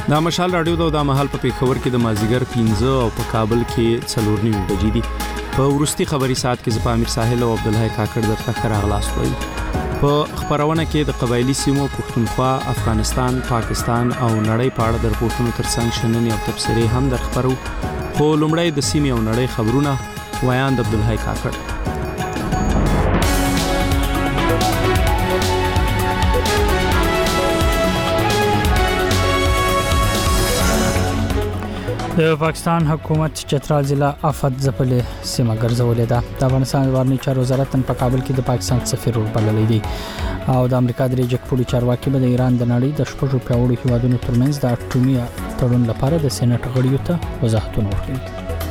د مشال رادیو د مهال په پیښور کې د مازیګر 15 او په کابل کې 4:30 بجې دي. په ورستي خبري ساعت کې زپامیر ساحل او عبدالحی کاکړ درته راغلاست وایي. په خبرونه کې د قبایلی سیمو پښتونخوا، افغانستان، پاکستان او نړۍ په اړه د رپورټونو ترڅنګ شننې او تبصرې هم درخبرو. خو لومړی د سیمې او نړۍ خبرونه ویان د عبدالحی کاکړ. د پاکستان حکومت چترال ضلع آفت ځپلې سیمه ګرځولې ده. د افغانستان بهرنی چارو وزارت په کابل کې د پاکستان سفیر وربللی دی او د امریکا د جګپوړي چارواکي به د ایران د نړۍ د شپږو پیاوړو هیوادونو ترمنځ د اټومي تړون لپاره د سېنات غړیو ته وضاحتونه ورکړي.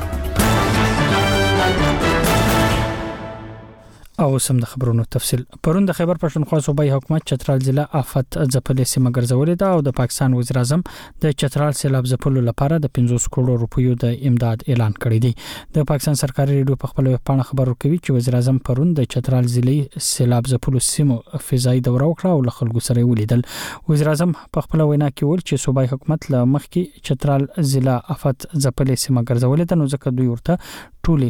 او سم د خبرونو تفصیل. پرون د خیبر پښتونخوا صوبایي حکومت چترال ضلع آفت ځپلې سیمه ګرځولې ده او د پاکستان وزیر اعظم د چترال سیلاب ځپلو لپاره د 50 کروڑ روپیو د امداد اعلان کړی دی. د پاکستان سرکاري ریډیو په خپل ویبپاڼه خبر ورکوي چې وزیر اعظم پرون د چترال ضلع سیلاب ځپلو سیمو فضائي دوره وکړه او له خلکو سره ولیدل. وزیر اعظم په خپل وینا کې ویل چې صوبایي حکومت له مخکې چترال ضلع آفت ځپلې سیمه ګرځولې ده، نو ځکه دوی ورته ټول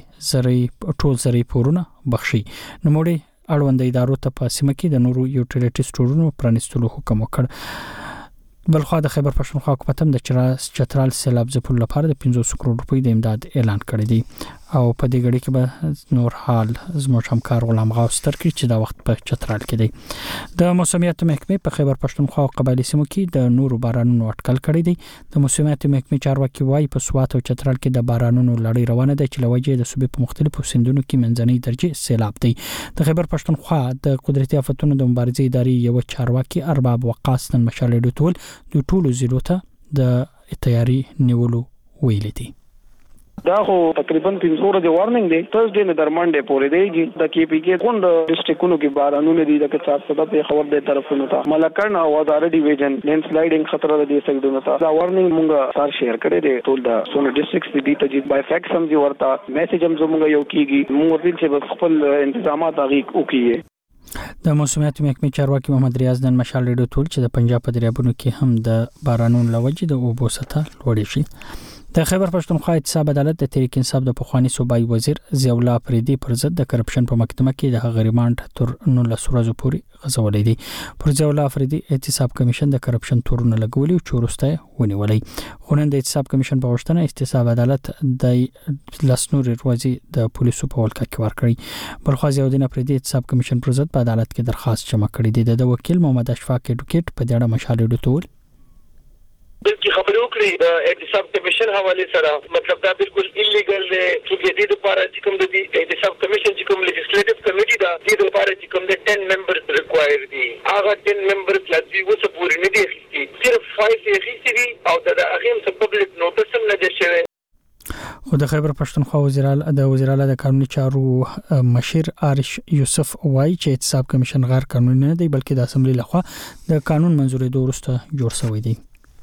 زری پورونه بخشي. نو موږ اړوند ادارو ته په سیمه کې د نورو یوټیلیټي سټورونو پرانیستلو حکم وکړ. بلخو د خیبر پښتونخوا حکومت هم د چترال سیلاب ځپلو لپاره د 50 کروڑ روپۍ د امداد اعلان کړی دی او په دې غړي کې به نور حال زموږ همکار غلام غوث ترکی چې دا وخت په چترال کې دی. د موسمیات محکمې په خیبر پښتونخوا او قبایلی سیمو کې د نورو بارانونو اټکل کړی دی. د موسمیات محکمې چارواکي وايي په سوات او چترال کې د بارانونو لړۍ روانه ده چې لوجه د صوبې په مختلفو سیندونو کې منځنۍ درجه سیلاب دی. د خیبر پښتونخوا د قدرتي آفتونو د مبارزې ادارې یو چارواکي ارباب وقاص نن مشال ډوټول د ټولو ضلعو ته د تیاری نیولو ویل دي. دا خو تقریبا 300 ورځې وارننګ دی. ترسډے نه در منډه پورې دیږي. د کې پی کې کوم ډیسټریکټونو کې بارانونه دي د کڅاب صدا په خبر د طرفونو ته ملکرن او وزارت ډیویژن لینډ سلایډینګ خطر د دې سګډونو ته دا وارننګ مونږه سار شیر کړی دی. ټول د سونه ډیسټریکټس دي ته چې بای فیکټ سمجي ورته میسج هم زموږ یو کیږي. موږ ورته چې خپل انتظامات هغه وکړي. د موسمیات محکمې چارواکي محمد ریاض نن مشال ډیډو ټول چې د پنجاب په دریابونو کې هم د بارانونو لوجه د اوبو سطح لوړې شي. د خیبر پښتونخوا احتساب عدالت د تحریک انصاف د پخوانی صوبایي وزیر ضیاء الله افریدي پر ضد د کرپشن په محکمه کې د هغه ریماند تر 19 ورځې پورې غځولې دي. پر ضیاء الله افریدي احتساب کمیشن د کرپشن تورونه لګولي او چورسته ونیولې. خو نن د احتساب کمیشن په غوښتنه احتساب عدالت د لسنور ورځې د پولیسو په ولکه کې ورکړي. بلخو ضیاء الدین افریدي احتساب کمیشن پر ضد په عدالت کې درخواست جمع کړی دی. د وکیل محمد اشفاق اډوکیټ په دې اړه مشال ډوټول بلکې خبرو کړې د احتساب کمیشن حواله سره مطلب دا بالکل انلیګل دی چې د دې لپاره چې کوم د احتساب کمیشن چې کوم لیجسلیټیو کمیټي دا د دې لپاره چې کوم د 10 ممبرز ریکوایر دي هغه 10 ممبرز لږی وسه پورې نه دي صرف 5 یې دي او د هغه څه پبلک نوټس هم نه دي شوی. خو د خیبر پښتونخوا وزیر اعلی د قانوني چارو مشیر عارش یوسف وایي چې احتساب کمیشن غیر قانوني نه دی بلکې د اسمبلی لخوا د قانون منزوري وروسته جوړ شوی دی.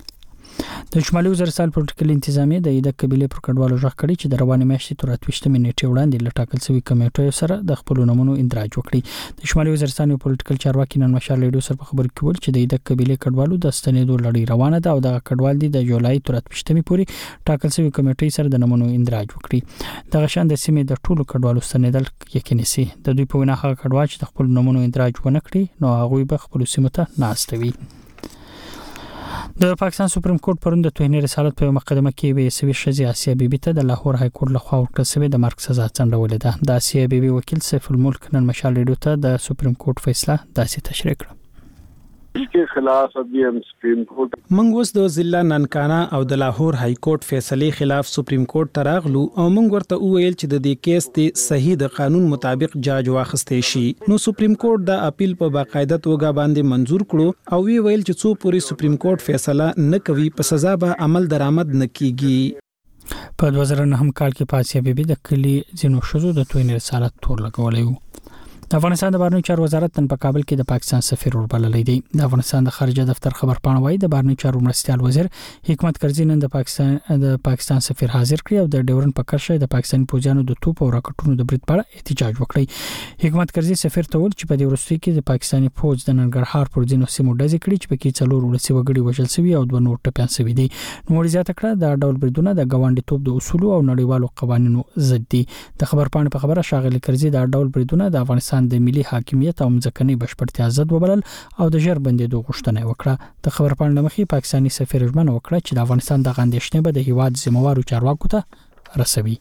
د شمالي وزیرستان پولیټیکل انتظامیه د ایده قبيله پر کډوالو ژغ کړي چې د رواني میاشتې تر 28 نیټې وړاندې لټاکل شوی کمیټو سره د خپل نمونو اندراج وکړي. د شمالي وزیرستان یو پولیټیکل چارواکي نن مشال ریډیو سره په خبر کې ویل چې د ایده قبيله کډوالو د ستنېدو لړۍ روانه ده او د کډوال دي د جولای تر 28 پورې ټاکل شوی کمیټې سره د نمونو اندراج وکړي. د غشان د سیمې د ټولو کډوالو ستنېدل یقیني سي. د دوی په وینا هغه کډوال چې د خپل نمونو اندراج ونه کړي نو هغه به خپل سیمه ته ناستوي. د پاکستان سپریم کورټ پرون د توهین رسالت په مقدمه کې وی سوي شزي آسیا بیبي ته د لاهور های کورټ لخوا ورکړل شوی د مرګ سزا څنډولې ده. د آسیا بیبي وکیل سیف الملک نن مشال ریډیو ته د سپریم کورټ فیصله داسې تشریح کړه. के खिलाफ अभी हम सुप्रीम कोर्ट منګ اوس د ضلع ننکانا او د لاهور های کورټ فیصله خلاف سپریم کورټ تراغلو او موږ ورته ویل چې د دې کیس ته صحیح د قانون مطابق جاج واخستې شي. نو سپریم کورټ د اپیل په باقاعده توګه باندې منزور کړو او وی ویل چې څو پوری سپریم کورټ فیصله نه کوي په سزا به عمل درآمد نه کیږي. په 2009 کال کې پاسیا بیبي د کلی ځینو شذو د توهین رسالت تور لګولې و. د افغانستان د بهرنیو چارو وزارت نن په کابل کې د پاکستان سفیر وربللی دی. د افغانستان د خارجه دفتر خبر پاڼه وايي د بهرنیو چارو مرستيال وزیر حکمت کرزي نن د پاکستان سفیر حاضر کړی او د ډیورن په کرشه د پاکستاني پوځیانو د توپ او راکټونو د برید په اړه احتجاج وکړی. حکمت کرزي سفیر ته ویل چې په دې وروستي کې د پاکستاني پوځ د ننګرهار پر ځینو سیمو ډزې کړې چې پکې 4 ولسي وګړي وژل شوي او 2 نور ټپيان شوي دي. نو زیاته کړه د ډول بریدونه د ګاونډي توپ د اصول او نړیوالو قوانینو ضد دي. د خبر پاڼې په خبره شاغلي کرزي د ډول بریدونه د افغانستان د ملي حاکمیت او ځکهني بشپړتیا ضد وبلل او د ژر بندېدو غوښتنه وکړه. د خبر پاڼې مخې پاکستاني سفیر ژمنه وکړه چې د افغانستان د غندښتنې به د هیواد ذمہوارو چارواکو ته رسوي.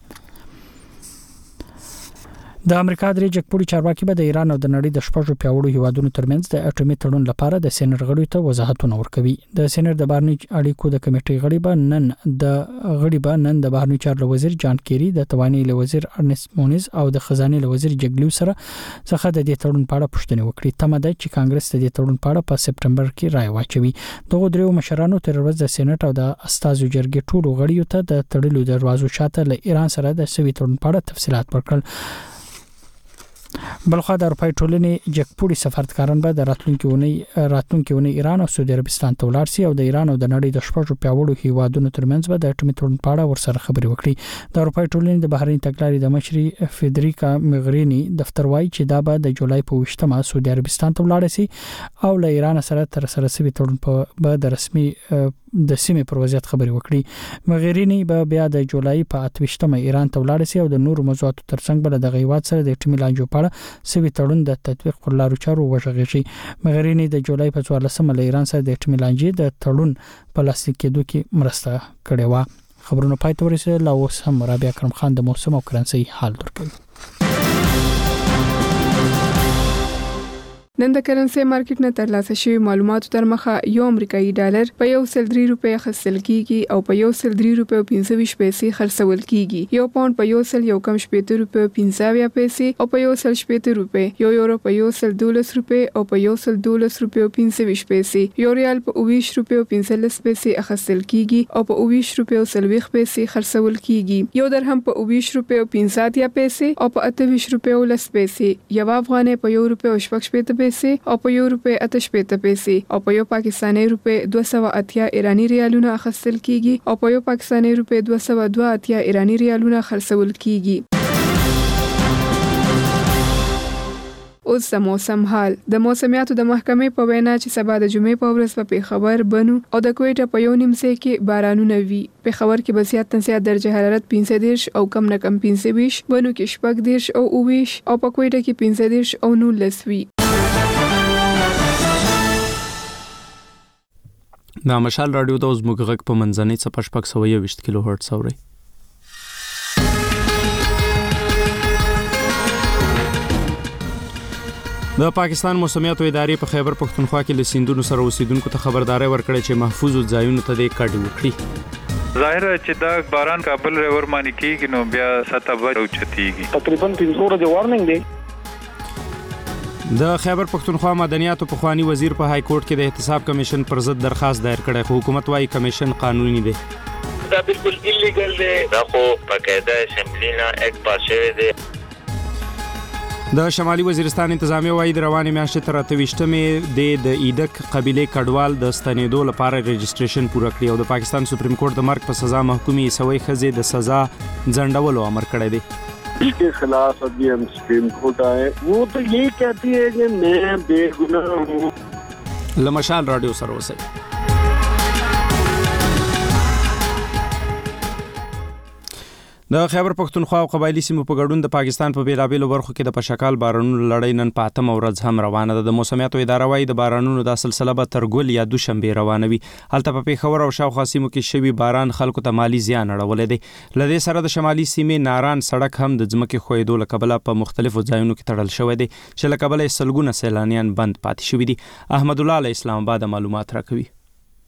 د امریکا درې جګپوړي چارواکي به د ایران او د نړۍ د شپږو پیاوړو هیوادونو ترمنځ د اټومي تړون لپاره د سېنات غړیو ته وضاحتونه ورکوي. د سېنات د بهرنی اړیکو د کمیټې غړي به نن د بهرنی چارو وزیر جان کیری، د توانایي له وزیر ارنست مونیز او د خزانه له وزیر جګلیو سره څخه د دې تړون په اړه پوښتنه وکړي. تمه ده چې کانګرس د دې تړون په اړه په سپټمبر کې رائے واچوي. دغه درې مشرانو تر ورځ د سېنات او د استازو جرګې ټولو غړیو ته د تړلو دروازو شاته له ایران سره د سوي تړون په اړه تفصيلات ورکړل. بلخوا د اروپای ټولنې جګپوړي سفارتکاران به د راتلونکي ونی ایران او سعودي عربستان ته ولاړ شي او د ایران او د نړۍ د شپږو پیاوړو هیوادونو ترمنځ به د اټومي تړون په اړه ورسره خبرې وکړي. د اروپای ټولنې د بهرنی تګلارې د مشري فدریکا مغرینی دفتر وایي چې دا به د جولای په 28مه سعودي عربستان ته ولاړ شي او له ایران سره تر سره سوي تړون په د رسمي د سیمې پر وضعیت خبرې وکړي. مغرینی به بیا د جولای په 28مه ایران ته ولاړ شي او د نورو موضوعاتو ترڅنګ بل د غیوات سره د اټومي لانجو په اړه سوي تړون د تطبیق پر لارو چارو وژغږي. مغرینی د جولای په 14مه له ایران سره د اټومي لانجې د تړون په لاسلیک کېدو کې مرسته کړې و. خبرونه پای ته ورسېدل. لا اوس هم رابعه کرم خان د موسم او کرنسي حال درکوي. نن د کرنسي مارکیټ نه ترلاسه شوی معلوماتو تر مخه یو امریکایي ډالر په 103 روپۍ خرڅل کیږي او په 103 روپۍ 25 پیسې خرڅول کیږي. یو پاوند په 117 روپۍ 15 پیسې او په 117 روپۍ. یو یورو په 112 روپۍ او په 112 روپۍ 25 پیسې. یو ریال په 20 روپۍ 15 پیسې خرڅل کیږي او په 20 روپۍ 30 پیسې خرڅول کیږي. یو درهم په 20 روپۍ 15 پیسې او په 28 روپۍ 10 پیسې. یو افغانۍ په 1 روپۍ 15 پیسې او په 1 روپۍ 88 پیسې او په 1 پاکستاني روپۍ 280 ایرانی ریالونه اخیستل کیږي او په 1 پاکستاني روپۍ 282 ایرانی ریالونه خرڅول کیږي. اوس د موسم حال. د موسمیاتو د محکمې په وینا چې سبا د جمعې په ورځ په پیښور، بنو او د کوټه په یو نیمڅه کې بارانونه وي. پیښور کې به زیات تر زیات درجه حرارت 15 او کم نه کم 25، بنو کې 14 او 20 او په کوټه کې 15 او 19 وي. د مشال رادیو د زموږ غږ په منځنۍ څپه 620 کیلو هرتز اوري. د پاکستان موسمیاتو ادارې په خیبر پښتونخوا کې له سیندونو سره اوسیدونکو ته خبرداري ورکړې چې محفوظ ځایونو ته د کډ وکړي. ظاهر چې دا باران کابل ریور باندې کېږي نو بیا سطح او چتیږي. تقریبا 3 ورځې وارننګ دی. د خیبر پښتونخوا مدنیاتو په خوانی وزیر په های کورټ کې د احتساب کمیشن پر ضد درخواست دایر کړی خو حکومت وايي کمیشن قانوني دی. دا بالکل ایلیګل دی. دا خو باقاعده اسمبلی نه اک پاسه دی. د شمالي وزیرستان انتظامیه وايي د روانې میاشتې تر 28مې د ایدک قبيله کډوال د ستنېدو لپاره رجسټریشن پوره کړی او د پاکستان سپریم کورټ د مرګ په سزا محکومي سوي خزې د سزا ځنډولو امر کړی دی. इसके खिलाफ अभी हम सुप्रीम कोर्ट आए, वो तो यही कहती है कि मैं बेगुनाह हूँ. लमशाल रेडियो सरोसे د خیبر پښتونخوا او قبایلی سیمو په ګډون د پاکستان په بیلابېلو برخو کې د پشکال بارانونو لړۍ نن په 8مه ورځ هم روانه ده. د موسمیاتو اداره وايي د بارانونو د سلسله به تر ګل یا دوشنبه روانوي. هلته په پیښور او شاوخوا سیمو کې شوی باران خلکو ته مالی زیان اړولې دی. لدې سره د شمالي سیمې ناران سړک هم د ځمکې خوېدو لکبله په مختلفو ځایونو کې تړل شوی دی چې لکبله سلګونه سیلانیان بند پاتې شوی دي. احمد الله اسلام آباد معلومات راکوي.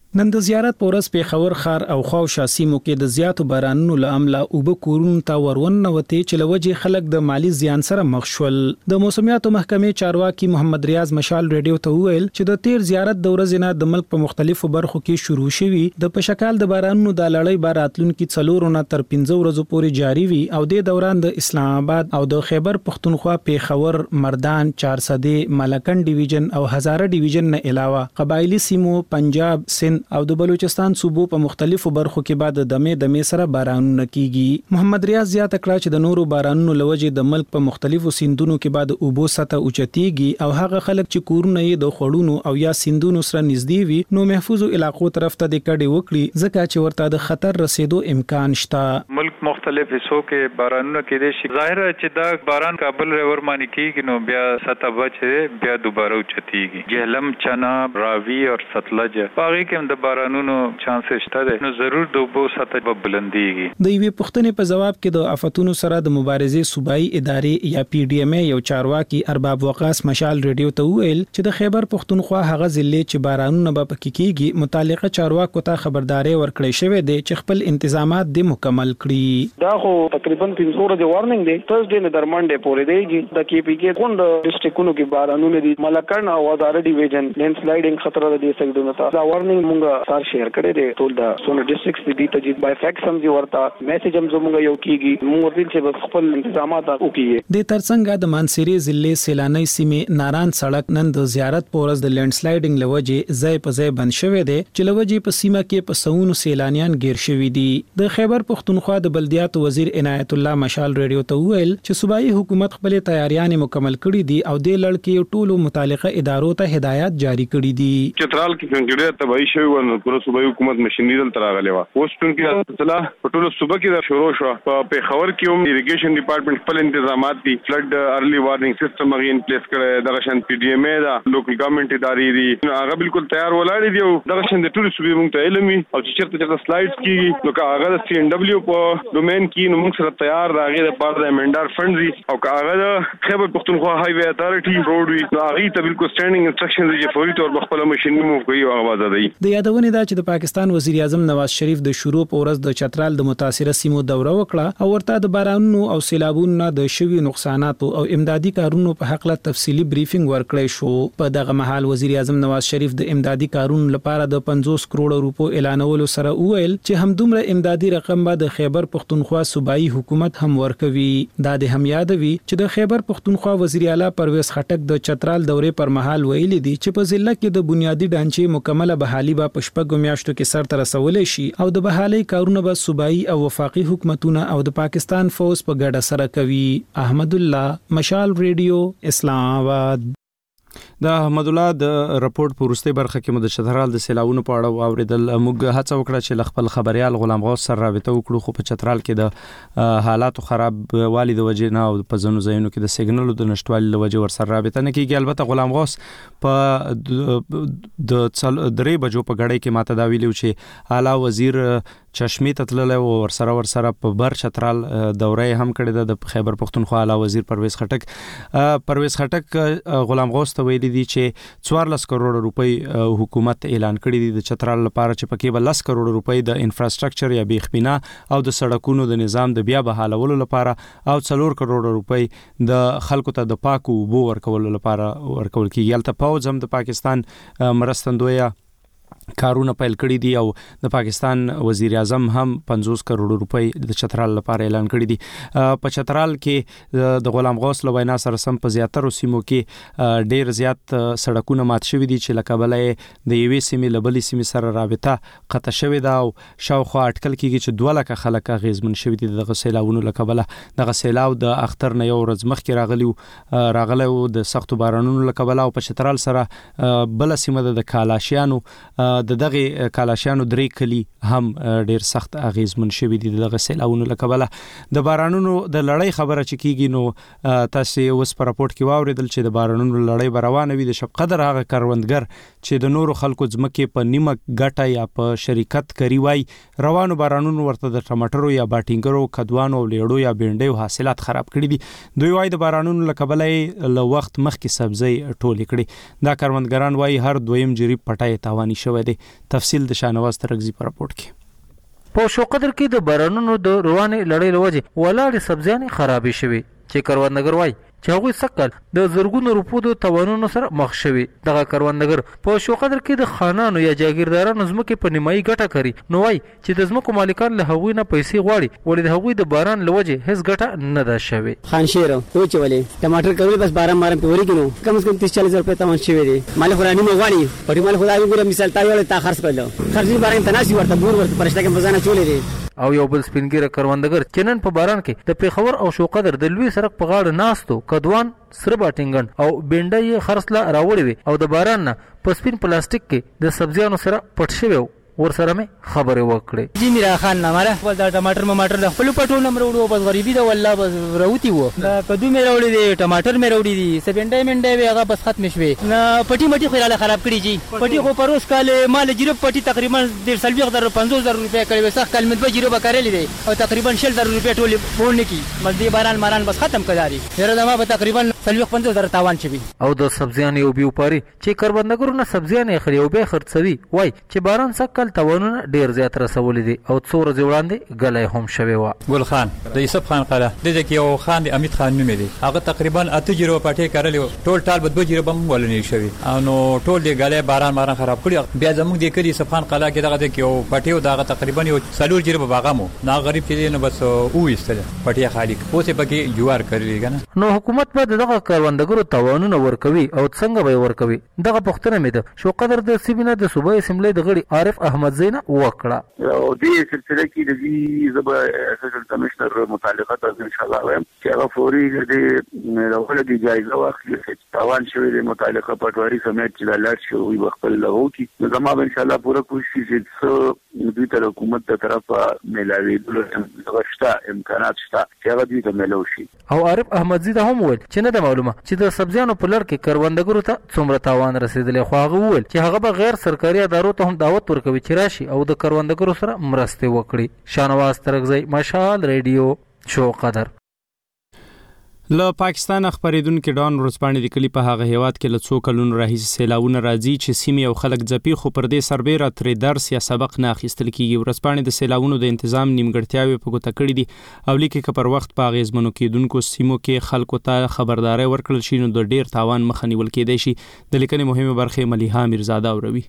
نن د زیارت پورس پیښور ښار او خواوشا سیمو کې د زیاتو بارانونو له امله اوبه کورونو ته ورونوتې چې لوجه خلک د مالی زیان سره مخ شول. د موسمیاتو محکمې چارواکي محمد ریاض مشال ریډیو ته وویل چې د تیر زیارت د ورځې نه د ملک په مختلفو برخو کې شروع شوي د پشکال د بارانونو د لړۍ باراتلونکو 4 نه تر 15 ورځې پورې جاری وي او د دوران د اسلام آباد او د خیبر پختونخوا پیښور مردان چارسدې ملکن ډیویژن او هزاره ډیویژن نه علاوه قبایلی سیمو پنجاب سند او د بلوچستان صوبو په مختلفو برخو کې بعد د دمې سره بارانونه کیږي. محمد ریاض زیاته کړه چې د نورو بارانونو لوجه د ملک په مختلفو سیندونو کې بعد اوبو سطح اوچتيږي او هغه خلک چې کورونه یې د خړونو او یا سیندونو سره نږدې وي نو محفوظو علاقو طرف ته د کډې وکړي ځکه چې ورته د خطر رسیدو امکان شته. ملک مختلف حصو کې بارانونه کېدې شي. ظاهر چې دا باران کابل ریور مانی کیږي نو بیا سطح بچي بیا دوباره اوچتيږي. جهلم چناب راوی او ستلج باغی کې د بارانونو چانس شته ده نو ضرور د اوبو سطح به بلنديږي. د یوې پوښتنې په جواب کې د آفتونو سره د مبارزې صوبایي ادارې یا پی ډی ایم ای یو چارواکي ارباب وقاص مشال ریډیو ته ویل چې د خیبر پختونخوا هغه ضلع چې بارانونه به پکې کیږي متعلقه چارواکو ته خبرداري ورکړې شوې ده چې خپل انتظامات د مکمل کړي. دا خو تقریبا 300 ورځې وارننګ دی. ترسډے نه در منډه پورې دی د کی پی کې کوم ډیسټریکټونو کې بارانونه دي. ملکن او هزاره ډیویژن لینډ سلایډینګ خطر ده دې سګدونه ته دا وارننګ مونږه سار شیر کړی دی ټول دا سونه ډیسټریکټس دي ته چې بای فیکټ سم دي ورته میسج هم زموږ یو کیږي موږ ورته چې خپل انتظامات وکړي. د ترڅنګ د مانسيري ضلع سیلاني سیمه ناران سړک نن د زیارت پورز د لینډ سلایډینګ لوجه ځای په ځای بند شوی دی چې لوجه په سیمه کې په سونو سیلانیان گیر شوی دي. د خیبر پختونخوا د بلدیاتو وزیر عنایت الله مشال ریډیو ته ویل چې صوبایي حکومت خپل تیاریاں مکمل کړې دي او د لړکې ټولو متعلقه ادارو ته هدایت جاری کړې دي. چترال کې څنګه تبعی شوی ورنه پوره صوبایي حکومت مشینری دل تراغلی و اوس څنګه اطلاع په ټولو صوبه کې شروع شو. په پیښور کې هم ایریګیشن ډپارټمنټ خپل انتظامات دي. فلډ ارلی وارنینګ سیستم غي ان پلیس کړی. دغه شان پی ډی ایم ای دا لوکل ګورنمنت ادارې دي هغه بالکل تیار ولاړ دي او دغه شان د ټولو صوبې مونږ ته علمي او چې چیرته سلایډز کیږي نو هغه د سی ان ډبلیو په ډومین کې نو موږ سره تیار راغی د پاره د امندار فند دي او هغه د خیبر پختونخوا های وی اتارټي روډ وی نو هغه ته بالکل سټانډینګ انسټرکشنز دي فوري تور بخپل ماشين موو کوي او आवाज دی. د یادونه دا چې د پاکستان وزیر اعظم نواز شریف د شروع په ورځ د چترال د متاثره سیمو دوره وکړه او ورته د بارانونو او سیلابونو د شوي نقصاناتو او امدادي کارونو په حق له تفصیلی بریفینګ ورکړی شو. په دغه مهال وزیر اعظم نواز شریف د امدادي کارونو لپاره د 50 کروڑ روپو اعلانولو سره وویل چې همدومره امدادي رقم به د خیبر پختونخوا صوبایي حکومت هم ورکوي. دا د هم یادوي چې د خیبر پختونخوا وزیر اعلی پرویز خټک د چترال دورې پر مهال ویلي دي چې په ضلع کې د بنیادی ډانچې مکمله بحالي به په شپږو میاشتو کې سر ته رسولې شي او د بحالي کارونه به صوبایي او وفاقي حکومتونه او د پاکستان فوج په ګډه سره کوي. احمد الله مشال ریډیو اسلام آباد. د احمد الله د راپورټ په وروستي برخه کې مو د چترال د سیلاونو په اړه واوریدل. موږ هڅه وکړه چې خپل خبريال غلام غوث سره رابطه وکړو خو په چترال کې د حالاتو خراب والي د وجې نه او په ځینو ځایونو کې د سیګنالو د نشټوالي د وجې ور سره رابطه نه کیږي. البته غلام غوث په د 3 بجو په غړې کې ماته دا ویلو چې اعلی وزیر چشمه تتلل او ور سره په بر چترال دوره هم کړی د خیبر پختونخوا اعلی وزیر پرویز خټک غلام غوث ته ویلي دي چې 14 کروڑ روپۍ حکومت اعلان کړی دي د چترال لپاره چې پکې به 10 کروڑ روپۍ د انفراستراکچر یا بیخبینا او د سړکونو د نظام د بیا بحالولو لپاره او 4 کروڑ روپۍ د خلکو ته د پاکو اوبو ورکولو لپاره ورکول کیږي. البته پوز هم د پاکستان مرستندویه کارونه پیل کړی دي او د پاکستان وزیر اعظم هم 50 کروڑ روپۍ د چترال لپاره اعلان کړی دي. په چترال کې د غلام غوث لوینا سره سم په زیاتره سیمو کې ډیر زیات سړکونه مات شوي دي چې لکه بلې د یوې سیمې لبلې سیمې سره رابطه قطع شوې ده او شاوخوا اټکل کیږي چې 2 لک خلک غیزمن شوي دي د سیلاونو لکه بلې د سیلاو د اختر نه یو ورځ مخکې راغلی د سختو بارانونو لکه بلې او په چترال سره بل سیمه د کالاشیانو د دغه کالاشانو درې کلی هم ډیر سخت اغیزمن شوی دي دغه سیلاونو لکبله. د بارانونو د لړۍ خبره چې کیږي نو تاسو اوس په راپورټ کې واوریدل چې د بارانونو لړۍ روانه وي. د شپ قدر هغه کروندګر چې د نورو خلکو ځمکې په نیمه ګټه یا په شریکت کوي وای روانو بارانونو ورته د ټماټرو یا باټینګرو کدوانو لیړو یا بینډیو حاصلات خراب کړي دي. دوی وای د بارانونو لکبله له وخت مخکې سبزی ټولې کړي. دا کروندګران وای هر دویم جریب پټای تاوانی شوی دی. تفصیل د شاهنواز ترغزي په راپورټ کې. په شوقدر کې د بارانونو د روانې لړۍ لوجه ولاړې سبزیانې خرابې شوې چې کروندګر وایي چې هغوی سکل د زرګونو روپو د تاوانونو سره مخ شوي. دغه کروندګر په شوقدر کې د خانانو یا جاګیردارانو ځمکې په نیمایي ګټه کوي. نو وایي چې د ځمکو مالکان له هغوی نه پیسې غواړي ولې د هغوی د باران له وجې هیڅ ګټه نه ده شوې. خانشیر وچولې ټماټر کوي بس باران په وری کې نو کم از کم 30-40 روپے تاوان شوی دی. مال خوراني مو غواړي پټي مال خدای ګوره مثال تا ویل تا خرڅ کړل خرڅي باران تناسي ورته بور ورته پرشته کې بزانه چولې دي. او یو بل سپینګیره کروندګر چې نن په باران کې د پیښور او شوقدر د لوی سړک په غاړه ناستو کدوان سره باټینګن او بینډای خرڅلا راوړي وي او د باران نه په سپین پلاستیک کې د سبزیانو سره پټ شوی ور سره مې خبرې وکړې. جی میرا خان نامره خپل د ټماټر د خپل پټو نمبر وړو بس غریبي دا والله بس راوتی وو دا کدو مې راوړي دي ټماټر مې راوړي دي سپینډای منډای هغه بس ختم شوي نه پټي مټي خیراله خراب کړی جی. پټي خو پروس کال مال جیرو پټي تقریبا 150,000 روپیا کړی وسخ کال مې 2 جیرو بکارلې دي او تقریبا 60,000 روپیا ټول پورن کی مزدي باران بس ختم کړی هر دما به تقریبا 50,000 تاوان شوی. او د سبزیانې او بیوپاري چې کروندګرونه سبزیانې خري او به خرڅوي وای چې باران سکل تاوانونه ډیر زیات رسولې دي او څو ورځې وړاندې ګلای هم شوی و. ګل خان د یوسف خان قاله د دې کې یو خان د امید خان نوم دی هغه تقریبا 8 جیرو پټې کړلې ټول ټال به 2 جیرو بم ولنې شوی نو ټول دی ګلای باران خراب کړی. بیا زموږ د کلی یوسف خان قاله کې دغه کې یو پټې او دغه تقریبا یو 4 جیرو باغمو نا غریب چې نو بس او ایستل پټې خالق اوسه پکې جوار کړی کنه. نو حکومت به دغه کروندګرو تاوانونه ورکوي او څنګه به ورکوي دغه پوښتنه مې ده شوقدر د سیمینه د صوبایي اسمبلی د غړي عارف احمد زین وکړه. او دې سلسله کې د دې زبا اساسن کمشنر متعلقه ته ان شاء الله وایم چې هغه فوري د راوړل دي جایزه واخلي چې تاوان شوی د متعلقه پټواري سمیت چې د لړ شوی وخت له وکی نو زما ان شاء الله پوره کوشش چې دوی ته حکومت د طرفه ملاوي دغه امکانات شته چې هغه دوی ته ملو شي. او عارف احمد زید هم وویل چې نه د معلومه چې د سبزیانو په لړ کې کروندګرو ته څومره تاوان رسیدلی خو هغه وویل چې هغه به غیر سرکاري ادارو ته هم دعوت ورکوي چې راشي او د کروندګرو سره مرسته وکړي. شاهنواز ترغزي مشال ریډیو شوقدر. له پاکستان خبرېدونکو ډان ورځپاڼې لیکلي په هغه هیواد کې له څو کلونو راهیسې سیلاوونه راځي چې سیمې او خلک ځپي خو پر دې سربېره ترې درس یا سبق نه اخیستل کیږي. ورځپاڼې د سیلاوونو د تنظیم نیمګړتیاوې په ګوته کړې دي او لیکي که پر وخت په اغیزمنو کېدونکو سیمو کې خلکو ته خبرداري ورکړل شي نو د ډیر تاوان مخه نیول کېدای شي. د لیکنې مهمه برخه ملیحه میرزاده اوروي.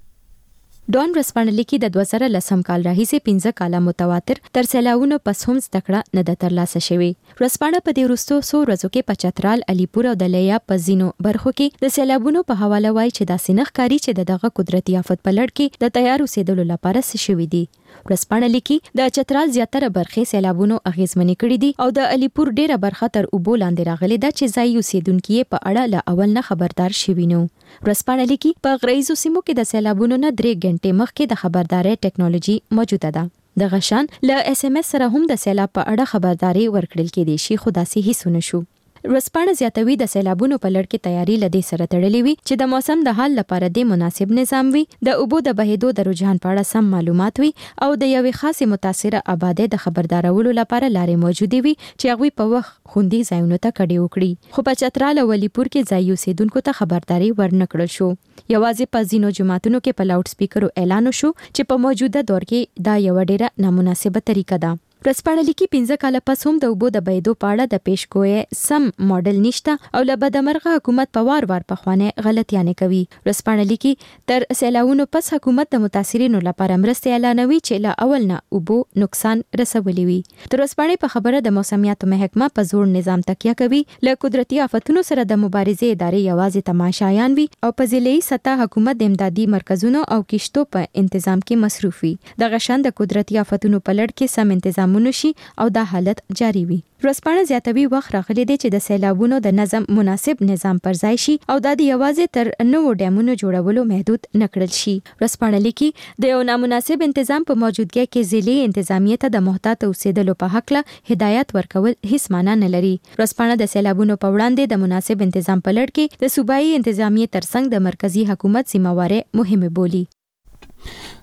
ډان ورځپاڼه لیکي د 2010 کال راهیسې 15 کاله متواتر تر سیلاوونو پس هم زدهکړه نه ده ترلاسه شوې. ورځپاڼه په دې وروستو څو ورځو کې په چترال، علیپور او د لیاب په ځینو برخو کې د سیلابونو په حواله وایي چې داسې نه ښکاري چې دغه قدرتي آفت په لړ کې د تیار اوسېدلو لپاره څه شوي دي. ورځپاڼه لیکي د چترال زیاتره برخې سیلابونو اغیزمنې کړې دي او د علیپور ډیره برخه تر اوبو لاندې راغلې ده چې ځایي اوسېدونکي په اړه له اول نه خبردار شوي نه. ورځپاڼه لیکي په غرایزو سیمو کې د سیلابونو نه 3 غنټې مخکې د خبرداري ټیکنالوژي موجوده ده. د غشان له SMS سره هم د سیلاب په اړه خبرداري ورکړل کېدي شي خو داسې هیڅ نشو. ورځپاڼه زیاتوي د سیلابونو په لړ کې تیاری لدې سره تړلې وي چې د موسم د حال لپاره د مناسب نظام وي، د اوبو د بهیدو د رجحان په اړه سم معلومات وي او د یوې خاصه متاثره آبادی د خبردارولو لپاره لارې موجودې وي چې هغوی په وخت خوندي ځایونو ته کډې وکړي. خو په چترال او ولیپور کې ځایي اوسیدونکو ته خبرداري ورنکړل شو. یوازې په ځینو جماعتونو کې په لاوډ سپیکرو اعلان وشو چې په موجوده دور کې دا یو ډیره نامناسبه طریقه ده. ورځپاڼه لیکي 15 کاله پس هم د اوبو د بهیدو په اړه د پیشګویۍ سم ماډل نشته او له بدمرغه حکومت په وار پخوانه غلطیانې کوي. ورځپاڼه لیکي تر سیلاوونو پس حکومت د متاثرینو لپاره مرستې اعلانوي چې له اول نه اوبو نقصان رسولي وي. تر ورځپاڼې په خبره د موسمیاتو محکمه په زوړ نظام تکیه کوي. له قدرتي آفتونو سره د مبارزې ادارې یوازې تماشایان وي او په ضلعي سطح حکومت د امدادي مرکزونو او کشتو په تنظیم کې مصروف وي. د غشان د قدرتي آفتونو په لړ کې سم تنظیم منشي او دا حالت جاری وي. ورځپاڼه زیاتوي وخت راغلی دی چې د سیلابونو د نظم مناسب نظام پر ځای شي او دا د یوازې تر 9 ډیمونو جوړولو محدود نکړل شي. ورځپاڼه لیکي د یو نامناسب تنظیم په موجودګۍ کې ضلعي انتظامیه ته د محتاط اوسېدلو په حق له هدایت ورکول هیڅ معنا نه لري. ورځپاڼه د سیلابونو په وړاندې د مناسب تنظیم په لړ کې د صوبایي انتظامیه ترڅنګ د مرکزی حکومت ذمہواری مهمه بولي.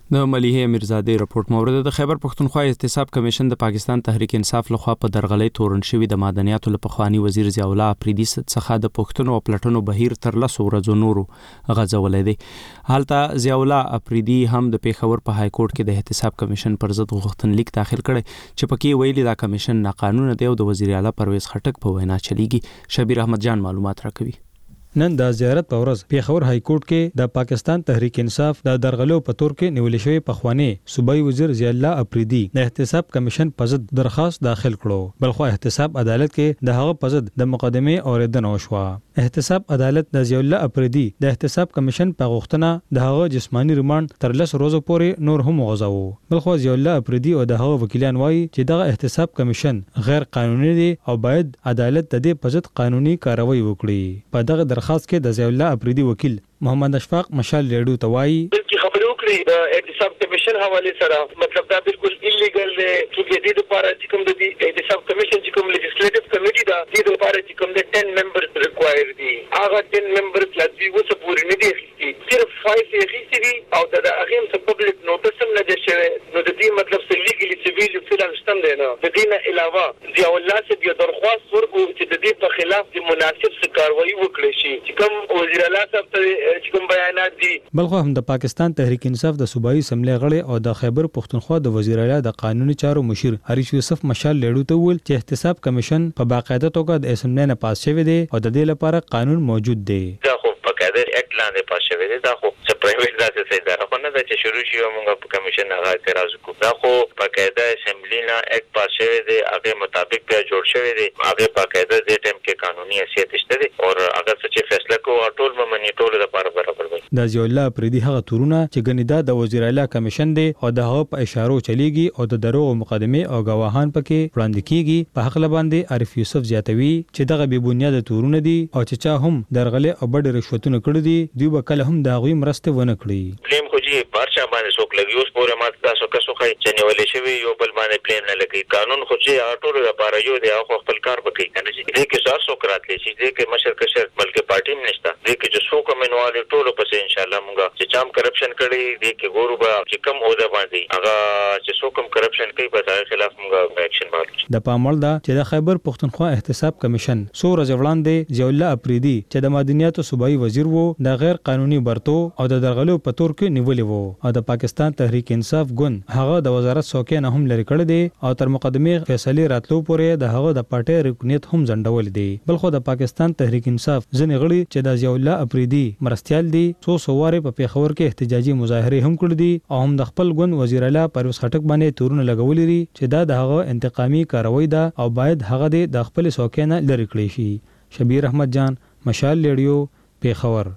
د ملیحه امیرزاده رپورت مورد د خیبر پښتونخوا احتساب کمیشن د پاکستان تحریک انصاف لخوا په درغلۍ تورن شوی د معدنیاتو له پخوانی وزیر ضیاء الله اپریدي څخه د پښتون او پلټنو بهیر تر 10 ورځې نورو غځولې دي. حالته ضیاء الله اپریدي هم د پیښور په های کورټ کې د احتساب کمیشن پر ضد غوښتنلیک داخل کړي چې پکې ویلي دا کمیشن ناقانونه دی او د وزیر اعلی پرویز خټک په وینا چلیږي. شبیر احمد جان معلومات راکوي. نن د زیارت په ورځ پیښور های کورټ کې د پاکستان تحریک انصاف د درغلو په تور کې نیول شوی پخوانی صوبایي وزیر ضیاء الله اپریدي د احتساب کمیشن په ضد درخواست داخل کړو. بلخو احتساب عدالت کې د هغه په ضد د مقدمه اوریدنه وشوه. احتساب عدالت د ضیاء الله اپریدي د احتساب کمیشن په غوښتنه د هغه جسمانی ریماند تر 10 ورځې پورې نور هم وغځاوه. بلخو ضیاء الله اپریدي او د هغه وکیلان وایي چې دغه احتساب کمیشن غیر قانوني دی او باید عدالت د دې په ضد قانوني کاروایی وکړي. په دغه درخواست کې د ضیاء الله اپریدي وکیل محمد اشفاق مشال لیډو توای بلکې خبرو کړې د احتساب کمیشن حواله سره مطلب دا بالکل ایلیګل دی چې د دې لپاره چې کوم د احتساب کمیشن چې کوم لیجسلیټیو کمیټي دا د دې لپاره چې کوم د 10 ممبرز ریکوایر دي هغه 10 ممبرز لازمي وسه پورې نه دي صرف 5 یې دي او د هغه هم پبلک نوټس هم نه دي شوی نو د دې مطلب چې لیګلی سیویل فیلم شتم دی نه د دې نه علاوه ضیاء الله چې د درخواست ورکو چې د دې په خلاف د مناسب کاروایی وکړي شي چې کوم وزیر اعلی صاحب ته کوم بیانات دي. بلخو هم د پاکستان تحریک انصاف د صوبایي اسمبلی غړي او د خیبر پښتونخوا د وزیر اعلی د قانوني چارو مشیر عریش یوسف مشال لیډو ته ویل چې احتساب کمیشن په باقاعده توګه د اسمبلی نه پاس شوی دی او د دې لپاره قانون موجود دی. دا خو په قاعده اکټ لاندې پاس شوی دی. دا خو چې پرایویټ داسې اداره خو نه ده چې شروع شي موږ په کمیشن هغه اعتراض وکړو. دا خو په قاعده اسمبلی نه اکټ پاس شوی دی هغه مطابق بیا جوړ شوی دی هغه په قاعده د ټیم کې قانوني حیثیت شته دی او هغه چې فیصله کوي ټول ممنی ټول لپاره برابر وي. د ضیاء الله اپریدي هغه تورونه چې ګنیدا د وزیر اعلی کمیشن دی او د هغه په اشارو چلیږي او د دروغ مقدمه او گواهان پکې وړاندې کیږي. په حق لباندې عارف یوسف زیاتوي چې دغه بې بنیاد تورونه دي او چې چا هم درغله او بډ رشوتونه کړی دي دوی به کله هم د هغوی مرسته ونه کړي. بلیم خو جی بارچا باندې څوک لګي اوس پورې ماته تاسو کسو خای چې نیولې شوی یو بل باندې بلیم نه لګي. قانون خو جی ټول لپاره یو دی او خپل کار وکړي کنه چې دې کې څو څوک راتلی شي دې کې مشر کشر بلکې پارټي منشتا دې کې چې څوک منوال ټول پسې ان شاء الله مونږه چې چام کرپشن کړي دې کې ګورو به چې کم عہده باندې هغه چې څوک کم کرپشن کوي په هغه خلاف مونږه اکشن واخلو. د پاموړ دا چې د خیبر پښتونخوا احتساب کمیشن څو ورځې وړاندې ضیاء الله اپریدي چې د معدنیاتو صوبایي وزیر وو د غیر قانوني برتو او د درغلو په تور کې نیولې وو او د پاکستان تحریک انصاف ګوند هغه د وزارت څوکۍ نه هم لري کړی دی او تر مقدمه فیصله راتلو پورې د هغه د پارټي رکنیت هم ځنډول دي. بلخو د پاکستان تحریک انصاف ځنې غړي چې د ضیاء الله اپریدي مرستيال دي څو سواره په پیښور کې احتجاجي مظاهره هم کړې دي او هم د خپل ګوند وزیر اعلی پرویز خټک باندې تورونه لګولې دي چې دا د هغه انتقامي کاروي ده او باید هغه د خپل څوکۍ نه لري کړی شي. شبیر احمد جان مشال لیډیو پیښور.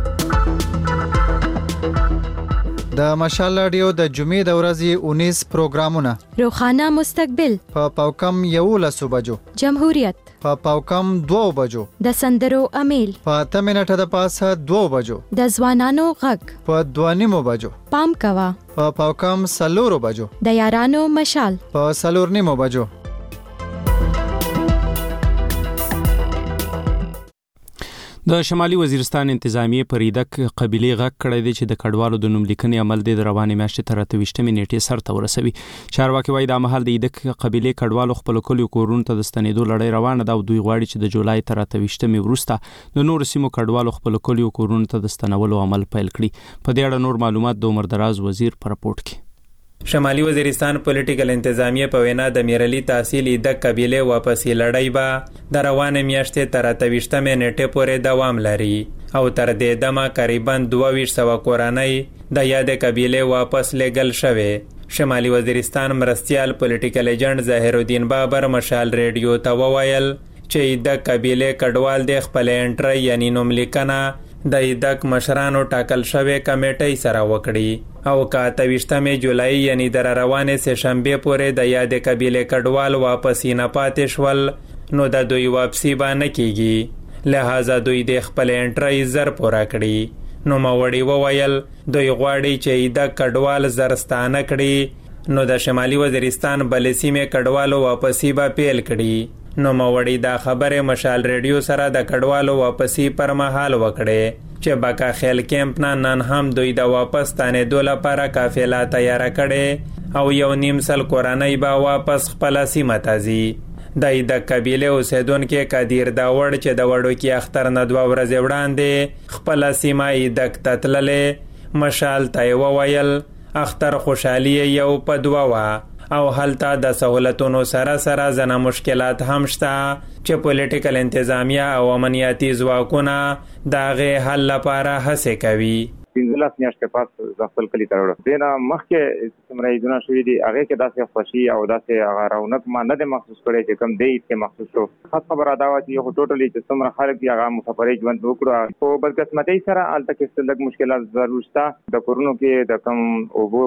د مشال رادیو د جمعې د ورځې 19 پروګرامونه روخانه مستقبل په پاوکم 11 بجو جمهوریت په پاوکم 2 بجو د سندرو امیل په 8 منټه د پاسه 2 بجو د ځوانانو غږ په 2:30 بجو پام کوا په پاوکم 4 بجو د یارانو مشال په 4:30 بجو. د شمالي وزیرستان انتظامیه پر ایدک قبيله غږ کړی دی چې د کډوالو د نوم لیکنې عمل د روانې میاشتې تر 28 نیټې سره ورسوي. چارواکي وایي د مهال د ایدک قبيله کډوالو خپل کلیو کورونو ته د ستنېدو لړۍ روانه ده او دوی غواړي چې د جولای تر 28 وروسته د نور سیمو کډوالو خپل کلیو کورونو ته د ستنولو عمل پیل کړي. په دې اړه نور معلومات د عمر دراز وزیر پر راپورټ کې. شمالي وزیرستان پولیټیکل انتظامیه په وینا د میرلی تحصیل د قبيله واپسی لړۍ به د روانه میاشتې تر 28 نیټې پورې دوام لري او تر دې دمه تقریبا 2200 کورنۍ د یاد قبيله واپس لګل شوه. شمالي وزیرستان مرستيال پولیټیکل ایجنټ ظاهر الدین بابر مشال ریډیو ته وویل چې د قبيله کډوال د خپل انټری یعنی نوم لیکنه د ایدک مشرانو ټاکل شوی کمیټې سره وکړي او 28 جولای یعنی در روانه سه شنبه پورې د یاد قبيله کډوال واپسی نه پاتې شول نو د دوی واپسی باندې کیږي لہذا دوی د خپل انټری زر پورا کړي. نو ماوړي وویل دوی غواړي چې ایدک کډوال زرستانه کړي نو د شمالي وزیرستان بلې سیمې کډوالو واپسی به پیل کړي نو موړي دا خبره مشال ریډیو سره د کډوالو واپسی پر مهال وکړي چې بکا خیل کیمپ نن هم دوی د واپس تانې دوله لپاره قافله تیار کړي او یو نیم سل کورنۍ به واپس خپل سیمه تازي د قبیله اوسیدونکو قدیر داوړ چې د وړو کې اختر نه 2 ورځې وړاندې خپل سیمه د تتللې مشال تای وویل اختر خوشحالي یو په دوا او هلته د سہولتونو سره ځنه مشکلات هم شته چې پولیټیکل انتظامیه او امنیتي ځواکونه دغه حل لپاره هڅه کوي 15 میاشتې پاس د خپل کلی تر وړاندې دینا مخکې څومره ایجونه شوې دي هغه کې داسې خوشي او داسې رونق ما نه د محسوس کړي چې کم دی چې محسوس شو خاص خبره دا و چې یو ټوټلی چې څومره خلک یې هغه مسافرۍ ژوند وکړو په بدقسمتۍ سره الته کې څلګ مشکلات ضرور شته د کورونو کې د کم اوبو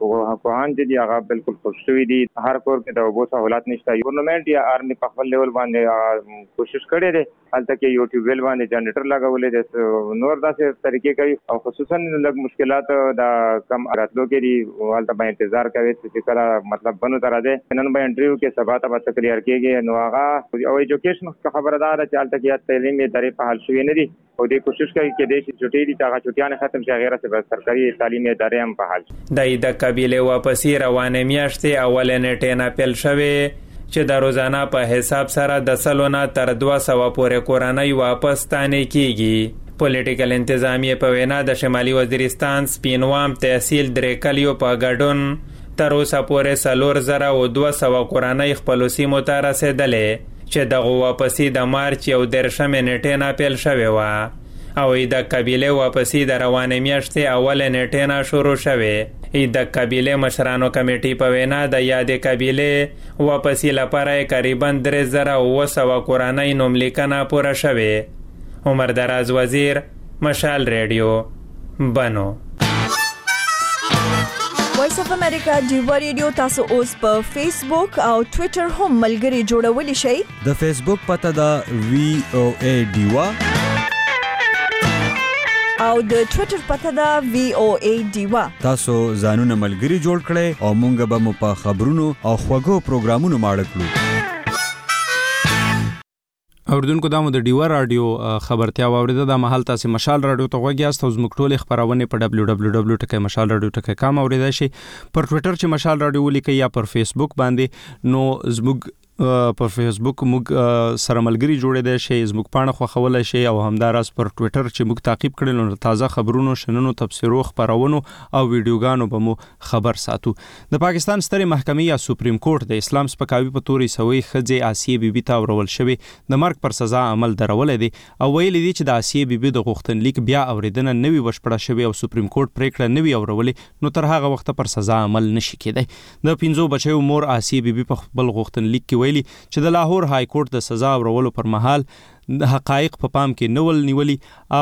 کوهان دي هغه بالکل خوش شوی دي هر کور کې د اوبو سہولت نشته ګورنمنت یا آرمي په خپل لیول باندې کوشش کړي دي الته کې یو ټیوبل باندې جنریټر لګولې دي نور داسې طریقې کوي او خصوصا لږ مشکلات دا کم راتلو کې دی والته به انتظار کوي چې کله مطلب بنو تر ده نن به انټریو کې سبا ته به کلیئر کېږي نو هغه او ایجوکیشن خبردار چې الته کې تعلیمي ادارې په حال شوې نه دي او دې کوشش کوي چې د چټي دي هغه چټیان ختم شي غیره سره سرکاري تعلیمي ادارې هم په حال د قبیله واپسی روانه میاشتې اول نیټه نه پیل شوه چې د روزانه په حساب سره د سلونه تر 200 پورې کورنۍ واپس تانې کیږي پولیټیکل انتظامیه په وینا د شمالي وزیرستان سپینوام تحصیل درېکلیو په ګډون تر اوسه پورې 4200 کورنۍ خپل سیمو ته رسیدلې چې دغه واپسی د مارچ 13 نیټې نه پیل شوې و او د قبیله واپسی د روانه میاشتې اول نیټه نه شروع شوه د قبیله مشرانو کمیټې په وینا د یادې قبیله واپسی لپاره تقریبا 3200 کورنۍ نوملیکنه پوره شوه عمر دراز وزیر مشال ریډیو بنو وایس اف امریکا دیوا ریډیو تاسو اوس په فیسبوک او ټوئیټر هم ملګری جوړولی شئ د فیسبوک پته دا VOA دیوا او د ټوئیټر پته دا VOA دیوا تاسو ځانونه ملګری جوړ کړئ او مونږ به مو په خبرونو او خوږو پروګرامونو ماړه کړو اوردونکو دامو د ډیوا رادیو خبرتیا واوریده د محل تاسو مشال رادیو ته وګیاست او زموږ ټول خبرونه په www.mashalradio.com اوریدای شي پر ټوئیټر چې مشال رادیو لیکي یا پر فیسبوک باندې نو زموږ پر فیسبوک موږ سره ملګری جوړې دی شي زموږ پاڼه خو خولای شي او همداراز پر ټوئیټر چې موږ تعقیب کړل نو تازه خبرونو شننو تفسیرو خبرونو او ویډیوګانو به مو خبر ساتو د پاکستان ستره محکمې یا سپریم کورټ د اسلام سپکاوي په توري سوي خځې آسیه بیبي ته ورول شوی د مرګ پر سزا عمل درولې دي او ویل دي چې د آسیه بیبي د غوښتنلیک بیا اوریدنه نوي بشپړه شوی او سپریم کورټ پریکړه نوي اورولې نو تر هغه وخت پر سزا عمل نشي کېدای د 15 بچو مور آسیه بیبي په خپل غوښتنلیک کې ویلي چې د لاهور های کورټ د سزا ورولو پر مهال حقایق په پام کې نول نیولي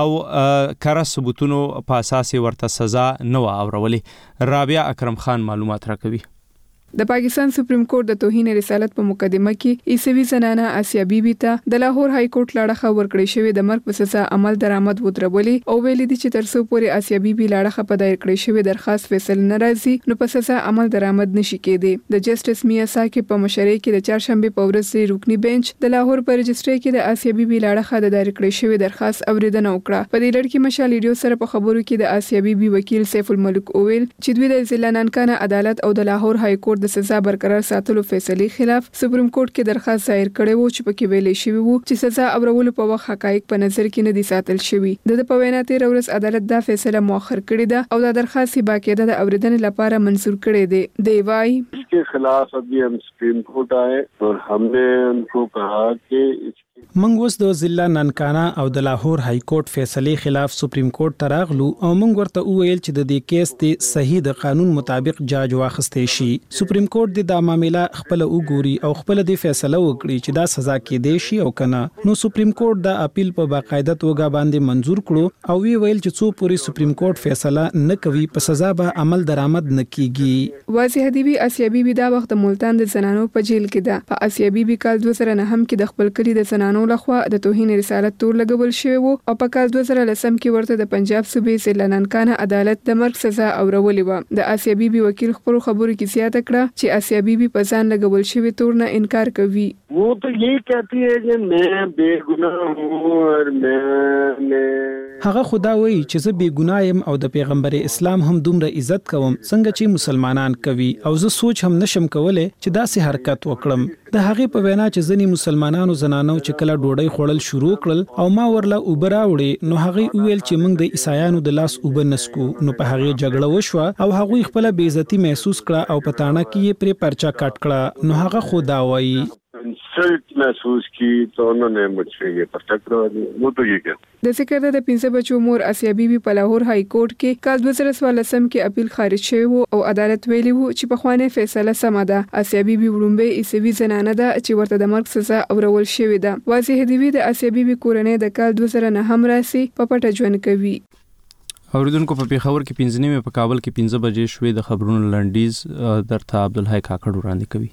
او کره ثبوتونو په اساس ورته سزا نه اورولې رابعه اکرم خان معلومات راکوي د پاکستان سپریم کورټ د توهین رسالت په مقدمه کې ایسوي زنانه آسیه بیبي ته د لاهور های کورټ لاړه ورکړې شوې د مرګ په سزا عمل درآمد ودرولې او ویلي دي چې ترڅو پورې آسیه بیبي لاړه په دایر کړې شوې درخواست فیصله ناراضي نو په سزا عمل درآمد نشي کېدی د جسټس میا ساکي په مشرۍ کې د چهارشنبه په ورځ رکنی بنچ د لاهور پر رجستري کې د آسیه بیبي لاړه د دایر کړې شوې درخواست اوریدنه وکړه په دې لړ کې مشال ریډیو سره په خبرو کې د آسیه بیبي وکیل سیف الملک اویل چې دوی د ضلع ننکانه عدالت او د لاهور های کورټ د سزا برقرار ساتلو فیصله خلاف سپریم کورټ کې درخواست ظاهر کړي وو چې پکې ویلې شوی وو چې سزا اورولو په وخت حقایق په نظر کې نه دي ساتل شوی د په وینا 13 ورځ عدالت دا فیصله مؤخر کړی ده او دا درخواست باقاعده د اوریدنې لپاره منظور کړی دی دی وايي इसके खिलाफ अभी हम सुप्रीम कोर्ट आए और हमने उनको कहा कि منګ اوس د ضلع ننکانا او د لاهور های کورټ فیصله خلاف سپریم کورټ تراغلو او موږ ورته ویل چې د دې کیس ته صحیح د قانون مطابق جاج واخستې شي سپریم کورټ د معاملې خپل وګوري او خپل د فیصله وکړي چې دا سزا کې دی شي او کنه نو سپریم کورټ د اپیل په باقاعده توګه باندې منزور کړو او ویل چې څو پوری سپریم کورټ فیصله نه کوي په سزا به عمل درآمد نه کیږي واضح دی آسیه بیبي دا وخت ملتان د زنانو په جیل کې ده په آسیه بیبي کال 2009 کې د خپل کلی د زنانو مسلمانانو لخوا د توهین رسالت تور لګول شوی وو او په کال 2010 کې ورته د پنجاب صوبې ضلع ننکانه عدالت د مرګ سزا اورولې و. د آسیا بیبي وکیل خپل خبرو کې زیاته کړه چې آسیا بیبي په ځان لګول شوی تور نه انکار کوي. वो तो यही कहती है कि मैं बेगुनाह हूँ और मैं هغه خدا وایي چې زه بې ګناه یم او د پیغمبر اسلام هم دومره عزت کوم څنګه چې مسلمانان کوي او زه سوچ هم نشم کولای چې داسې حرکت وکړم. د هغې په وینا چې ځینې مسلمانانو زنانو چې کله ډوډۍ خوړل شروع کړل او ما ورله اوبه راوړې نو هغې وویل چې موږ د عیسایانو د لاس اوبه نسکو نو په هغې جګړه وشوه او هغوی خپله بې عزتي محسوس کړه او په تاڼه کې یې پرې پرچا کټ کړه. نو هغه خدا وایي इंसल्ट महसूस की तो उन्होंने मुझसे ये पर्चा करवा दिया. वो तो ये क्या د ذکر د 15 بچو مور آسیا بیبي په لاهور های کورټ کې کال 2014 کې اپیل خارج شوی وو او عدالت ویلی وو چې په خوانه فیصله سم ده. آسیا بیبي وړومبه عیسوي زنانه ده چې ورته د مرګ سزا اورول شوی ده. واضح دی د آسیا بیبي کورنۍ د کال 2009 هم راسي په پټه ژوند کوي. اوریدونکو په پیښور کې 15 په کابل کې 15 بجې شوې د خبرونو لنډیز درته عبدالحی کاکړ وړاندې کوي.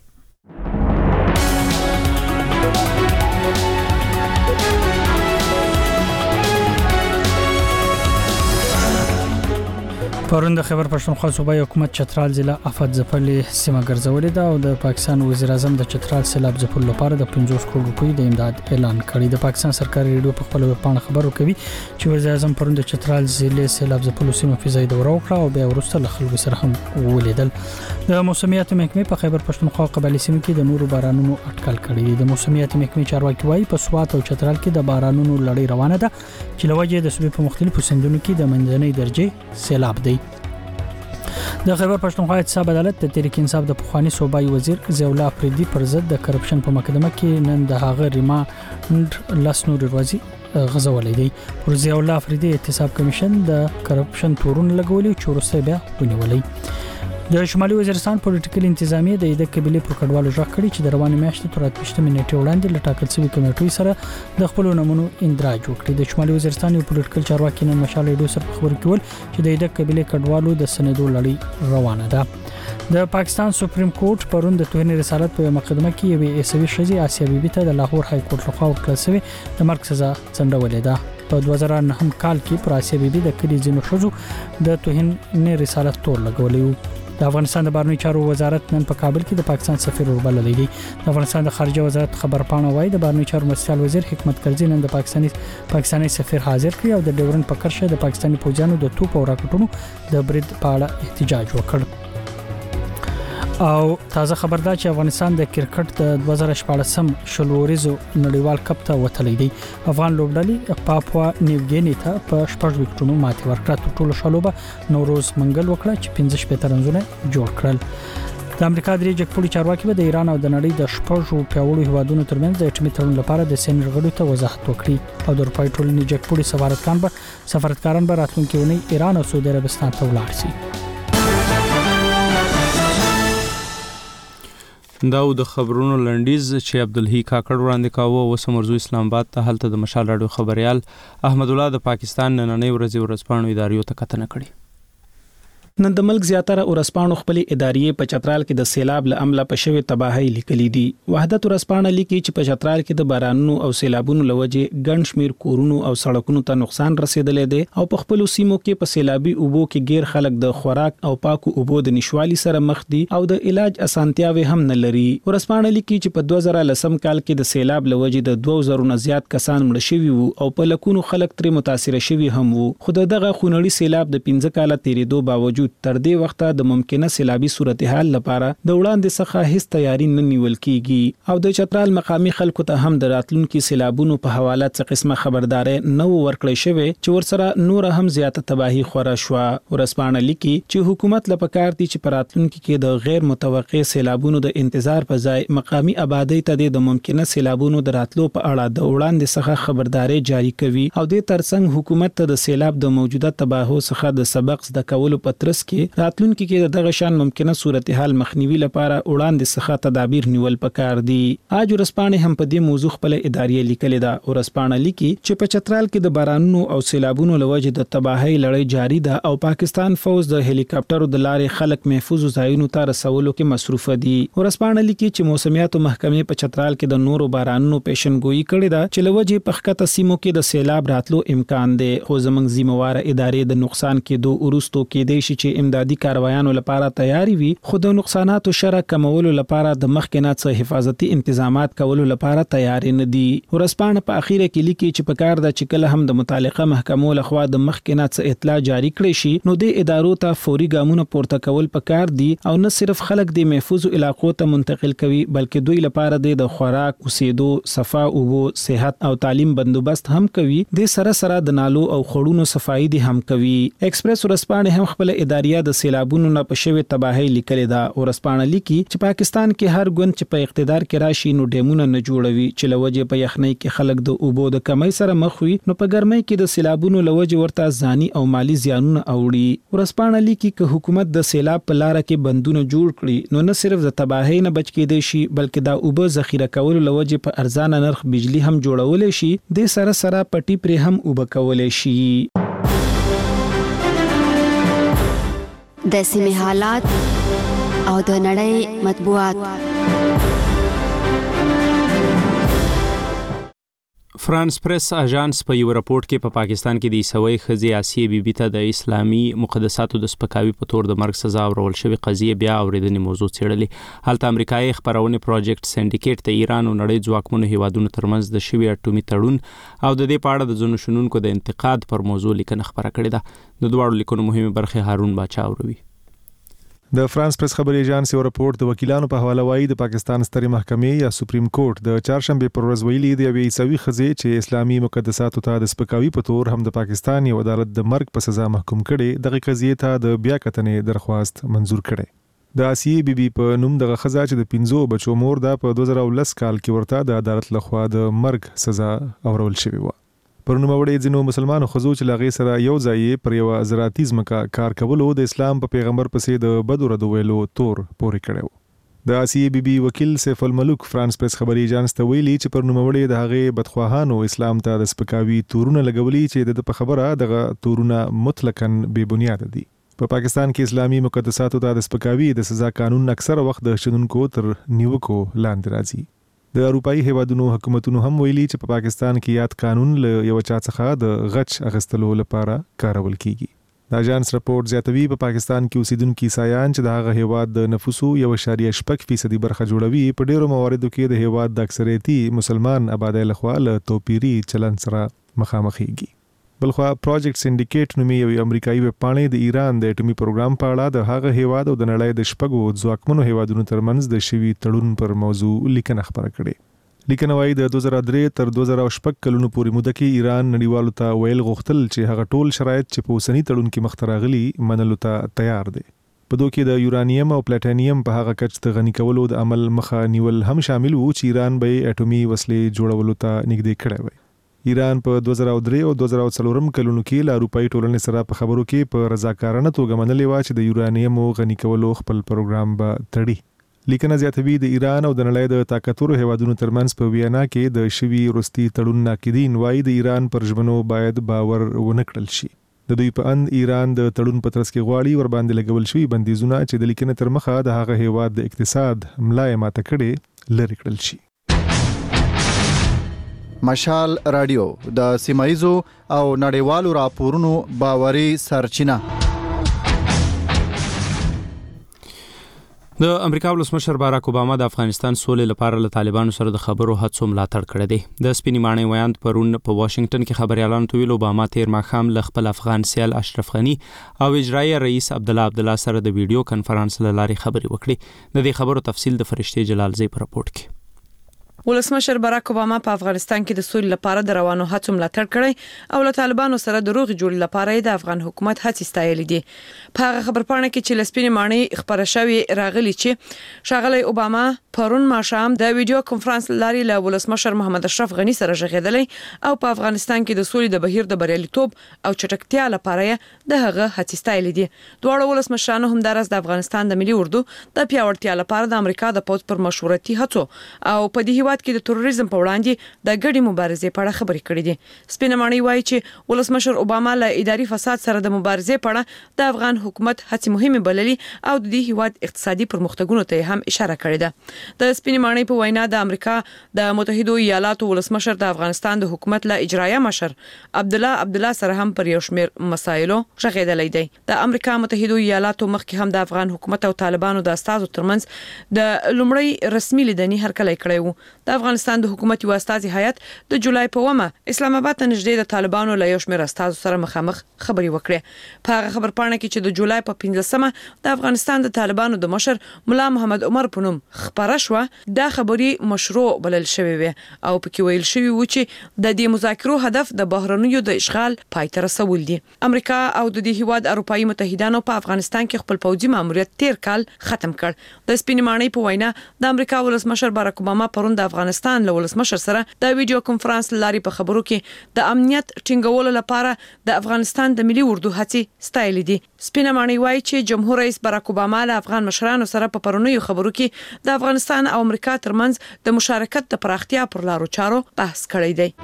پرون د خیبر پښتونخوا صوبایي حکومت چترال ضلع افت ځپلې سیمه ګرځولې ده او د پاکستان وزیر اعظم د چترال سیلاب ځپلو لپاره د 50 کروڑ روپۍ د امداد اعلان کړی. د پاکستان سرکاري ریډیو په خپل ویبپاڼه خبرو کوي چې وزیر اعظم پرون د چترال ضلع سیلاب ځپلو سیمه فضایي دوره وکړه او بیا وروسته له خلکو سره هم ولیدل. د موسمیات محکمې په خیبر پښتونخوا قبایلی سیمو کې د نورو بارانونو اټکل کړی دی. د موسمیات محکمې چارواکي وایي په سوات او چترال کې د بارانونو لړۍ روانه ده چې لوجه د صوبې په مختلفو سیندونو کې د منځنۍ درجه سیلاب دی. د خیبر پښتونخوا احتساب عدالت د تحریک انصاف د پخوانی صوبایي وزیر ضیاء الله افریدي پر ضد د کرپشن په مقدمه کې نن د هغه ریمانډ لاسنور روزي غزولې دی. پر ضیاء الله افریدي احتساب کمیشن د کرپشن تورون لګولې چې ورسته بیا ونیولې. د شمالي وزیرستان پولیټیکل انتظامیه د ایده قبيله پر کډوالو ژغ کړي چې د روانې میاشتې تر 8 منټې وړاندې له ټاکل شوی کمیټې سره د خپل نمونو اندراج وکړي. د شمالي وزیرستان یو پولیټیکل چارواکي نن مشال ریډیو سره خبرې کول چې د ایده قبيله کډوالو د سندو لړۍ روانه ده. د پاکستان سپریم کورټ پرون د توهین رسالت په مقدمه کې یو عیسوي شذي آسیا بیبي ته د لاهور های کورټ لخوا ورکړل شوی د مرګ سزا څنډولې ده. په 2009 کال کې پر آسیا بیبي د کلی ځینو شذو د توهین رسالت تور لګولې. د افغانستان د بهرنیو چارو وزارت نن په کابل کې د پاکستان سفیر وربللی دی. د افغانستان د خارجه وزارت خبرپاڼه وایي د بهرنیو چارو مرستیال وزیر حکمت کرزي نن د پاکستاني سفیر حاضر کړی او د ډیورن په کرشه د پاکستاني پوځیانو د توپ او راکټونو د برید په اړه احتجاج وکړ. او تازه خبر ده چې افغانستان د کرکټ د 2014 شلوريزو نړیوال کپ ته وتلی دی. افغان لوبډلې پاپوا نیوګینی ته په 6 وکټونو ماتې ورکړه. ټول شالوبه نوروز منګل وکړه چې 15 رنونه جوړ کړل. د امریکا درې جګپوړي چارواکي به د ایران او د نړۍ د شپږو پیاوړو هیوادونو ترمنځ د اټومي تړون لپاره د سینټ غړو ته وضاحت وکړي او د اروپای ټولنې جګپوړي سفارتکاران به راتلونکي ونی ایران او سعودي عربستان ته ولاړ شي. دا د خبرونو لنډیز چې عبدالحی کاکړ وړاندې کاوه او سمرزو اسلام آباد ته هلته د مشال راډیو خبريال احمد الله د پاکستان نننۍ ورځپاڼو اداریو ته کتنه کړې. نن د ملک زیاتره ورسپانو خپل ادارې په چترال کې د سیلاب له امله په شوی تباہي لیکلې دي. وحدت ورسپانه لیکي چې په چترال کې د بارانونو او سیلابونو لوجه ګڼ شمیر کورونو او سړکونو ته نقصان رسیدلې دي او په خپل سیمو کې په سیلابي اوبو کې غیر خلک د خوراک او پاکو اوبو د نشوالي سره مخ دي او د علاج اسانتیاوي هم نه لري. ورسپانه لیکي چې په 2010 کال کې د سیلاب لوجه د 2000 نه زیات کسان مړ شوي وو او په لکونو خلک تر متاثر شوي هم وو. خو دغه خونړي سیلاب د 15 کال تیریدو باوجود تر دې وخته د ممکنه سیلابي صورتحال لپاره د وړاندې څخه هیڅ تیاری نه نیول کیږي او د چترال مقامی خلکو ته هم د راتلونکو سیلابونو په حواله څه قسمه خبرداري نه ورکړی شوی چې ورسره نور هم زیاته تباہي خورا شو. ورسپانه لیکي چې حکومت لپاره دي چې په راتلونکو کې د غیر متوقع سیلابونو د انتظار په ځای مقامی آبادی ته د ممکنه سیلابونو د راتلو په اړه د وړاندې څخه خبرداري جاری کوي او د ترڅنګ حکومت ته د سیلاب د موجوده تباہو څخه د سبق زده کولو په ترڅ مرکز کې راتلونکي کې دغه شان ممکنه صورتحال مخنیوي لپاره وړاندې څخه تدابیر نیول پکار دي. اج ورسپانې هم په دې موضوع خپل ادارې لیکلې ده. ورسپانې لیکي چې په چترال کې د بارانونو او سیلابونو لوجه د تباہي لړۍ جاری ده او پاکستان فوز د هلیکاپټرو د لارې خلک محفوظ ځایونو ته رسولو کې مصروف دي. ورسپانې لیکي چې موسمیاتو محکمې په چترال کې د نورو بارانونو پیشنګوئی کړې ده چې لوجه په ښکته سیمو کې د سیلاب راتلو امکان دی. خو زمنګ ذمہوار ادارې د نقصان کېدو ورستو کېدې شي چې امدادي کاروایانو لپاره تیاری وي، خو د نقصاناتو شر کمولو لپاره د مخکنه څخه حفاظتي انتظامات کولو لپاره تیار نه دي. ورسپانې په اخیره کې لیکي چې په کار د چکل هم د متعلقه محکمو لخوا د مخکنه څخه اطلاع جاری کړي شي نو د ادارو ته فوري ګامونه پورته کول پکار دي او نه صرف خلک د محفوظ علاقو ته منتقل کوي بلکې دوی لپاره د خوراک، اوسېدو، صفا اوبو، صحت او تعلیم بندوبست هم کوي. د سره د نالو او خړونو صفائی دي هم کوي. ایکسپریس ورسپانې هم خپل ادارې د سیلابونو نه په شوی تباہي لیکلې ده. ورسپانې لیکي چې پاکستان کې هر ګوند چې په اقتدار کې راشي نو ډیمونه نه جوړوي چې لوجه په یخنۍ کې خلک د اوبو د کمۍ سره مخ وي نو په ګرمۍ کې د سیلابونو لوجه ورته ځاني او مالی زیانونه اوړي. ورسپانې لیکي چې حکومت د سیلاب په لار کې بندونه جوړ کړي نو نه صرف د تباہي نه بچ کېدای شي بلکې د اوبو ذخیره کولو لوجه په ارزانه نرخ بجلی هم جوړول شي. د سره پټي پرې هم اوبه کولای شي. د سیمې حالات او د نړۍ مطبوعات. فرانس پریس اژانس په یو راپورټ کې په پاکستان کې د عیسوي ښځې آسیه بیبي ته د اسلامي مقدساتو د سپکاوي په تور د مرګ سزا ورول شوې قضیه بیا اوریدنې موضوع څېړلې. هلته امریکایي خبرونه پروجیکټ سینډیکیټ د ایران او نړۍ ځواکمنو هیوادونو ترمنځ د شوی اټومي تړون او د دې په اړه د ځینو شنونکو د انتقاد پر موضوع لیکنه خبره کړې ده. د دواړو لیکنو مهمه برخه هارون باچا اوروي. د فرانس پریس خبري ایجنسی یو راپورټ د وکیلانو په حواله وایي د پاکستان سترې محکمې یا سپریم کورټ د چهارشنبه پر ورځ ویلي دی چې عیسوي ښځې چې اسلامي مقدساتو ته د سپکاوي په تور هم د پاکستان یو عدالت د مرګ په سزا محکوم کړي دغه قضیې ته د بیا کتنې درخواست منزور کړي. د آسیه بیبي په نوم دغه ښځه چې د 15 بچو مور ده په 2010 کال کې ورته د عدالت لخوا د مرګ سزا اورول شوې و. پر نوموړي ځینو مسلمانو ښځو چې لاغې سره یو ځای پر یو زراعتي ځمکه کار کولو د اسلام په پیغمبر پسې د بدو ردو ویلو تور پورې کړو. د آسیه بیبي وکیل سیف الملوک فرانس پریس خبري ایجنس ته ویلي چې پر نوموړي د هغې بدخواهانو اسلام ته د سپکاوي تورونه لګولي چې د په خبره دغه تورونه مطلقاً بې بنیاد دي. په پاکستان کې اسلامي مقدساتو ته د سپکاوي د سزا قانون اکثره وخت د شنونکو تر نیوکو لاندې راځي. د اروپאי هیوادونو حکومتونو هم ویلي چې په پاکستان کې یاد قانون له یو چا څخه د غچ اخیستلو لپاره کارول کیږي. د اژانس راپورټ زیاتوي په پاکستان کې اوسیدونکو عیسایان چې د هغه هیواد د نفوسو 1.8% برخه جوړوي په ډیرو مواردو کې د هیواد د اکثریتي مسلمان آبادی لخوا له توپیری چلن سره مخامخ کیږي. بلخوا پروجیکټ سینډیکیټ نومي یو امریکایي ویبپاڼه د ایران د اټومي پروګرام په اړه د هغه هیواد او د نړۍ د شپږو ځواکمنو هیوادونو ترمنځ د شوي تړون پر موضوع لیکنه خبره کړې. لیکنه وايي د 2003 تر 2006 کلونو پورې موده کې ایران نړیوالو ته ویل غوښتل چې هغه ټول شرایط چې په اوسنی تړون کې مخ ته راغلي منلو ته تیار دي. په دوی کې د یورانیم او پلاټینیم په هغه کچ د غني کولو د عمل مخه نیول هم شامل وو چې ایران به اټومي وسلې جوړولو ته نږدې کړی وي. ایران په 2003 او 2004 کلونو کې له اروپאי ټولنې سره په خبرو کې په رضاکارانه توګه منلې و چې د یورانیم غني کولو خپل پروګرام به تړي. لیکنه زیاتوي د ایران او د نړۍ د طاقتورو هیوادونو ترمنځ په وینا کې د شوي وروستي تړون ناقدین وایي د ایران پر ژمنو باید باور ونه کړل شي. د دوی په اند ایران د تړون په ترڅ کې غواړي ور باندې لګول شوی بندیزونه چې د لیکنې تر مخه د هغه هیواد د اقتصاد ملای ماته کړي لری کړل شي. مشال رادیو د سیمایزو او نړیوالو راپورونو باوري سرچینه. د امریکا ولسمشر باراک اوباما د افغانستان سولې لپاره له طالبانو سره د خبرو هڅو ملاتړ کړی دی. د سپینې ماڼۍ ویاند پرون په واشنگټن کې خبريالانو ته ویل اوباما تیر ماښام له خپل افغان سیال اشرف غنی او اجرایي رئیس عبدالله سره د ویډیو کانفرنس له لارې خبرې وکړې. د دې خبرو تفصیل د فرشتي جلال زی په راپورټ کې. ولسمشر باراک اوباما په افغانستان کې د سولې لپاره د روانو هڅو ملاتړ کړی او له طالبانو سره د روغ جوړ لپاره د افغان حکومت هڅې ستایلې دي. په هغه خبرپاڼه کې چې لسپینې ماڼۍ خبره شوې راغلي چې ښاغلی اوباما پرون ماښام د ویډیو کنفرانس لاري له ولسمشر محمد اشرف غنی سره ژغېدلی او په افغانستان کې د سولې د بهیر د بریالیتوب او چټکتیا لپاره د هغه هڅې ستایلې دي. دواړه ولسمشرانو همدارس د افغانستان د ملي اردو د پیاوړتیا لپاره د امریکا د پوځ پر مشورتي هڅو او په دې هیواد کې د تروریزم په وړاندې د ګډې مبارزې په اړه خبرې کړې دي. سپینه ماڼۍ وایي چې ولسمشر اوباما له اداري فساد سره د مبارزې په اړه د افغان حکومت هڅې مهمه بللي او د دې هیواد اقتصادي پرمختګونو ته هم اشاره کړې ده. د سپینه ماڼۍ په وینا د امریکا د متحده ایالاتو ولسمشر د افغانستان د حکومت له اجرایه مشر عبدالله سره هم پر یو شمېر مسایلو ژغېدلی دی. د امریکا متحده ایالاتو مخکې هم د افغان حکومت او طالبانو د استازو ترمنځ د لومړی رسمي لیدنې هرکلی کړی وو. د افغانستان د حکومت یو استازي هیئت د جولای په ومه اسلام آباد ته نږدې د طالبانو له یو شمېر استازو سره مخامخ خبرې وکړې. په هغه خبرپاڼه کې چې د جولای په 15مه د افغانستان د طالبانو د مشر ملا محمد عمر په نوم خبره شوه، دا خبرې مشروع بلل شوې وي او پکې ویل شوی و چې د دې مذاکرو هدف د بهرنیو د اشغال پای ته رسول دي. امریکا او د دې هیواد اروپایي متحدانو په افغانستان کې خپل پوځي ماموریت تیر کال ختم کړ. د سپینې ماڼۍ په وینا د امریکا ولسمشر باراک اوباما پرون د افغانستان له ولسمشر سره د ویډیو کنفرانس لاري په خبرو کې د امنیت ټینګولو لپاره د افغانستان د ملي اردو هڅې ستایلې دي. سپینه ماڼۍ وایي چې جمهور رئیس باراک اوباما له افغان مشرانو سره په پرونیو خبرو کې د افغانستان او امریکا ترمنځ د مشارکت د پراختیا پر لارو چارو بحث کړی دی.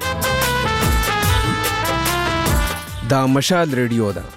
دا مشال ریډیو ده.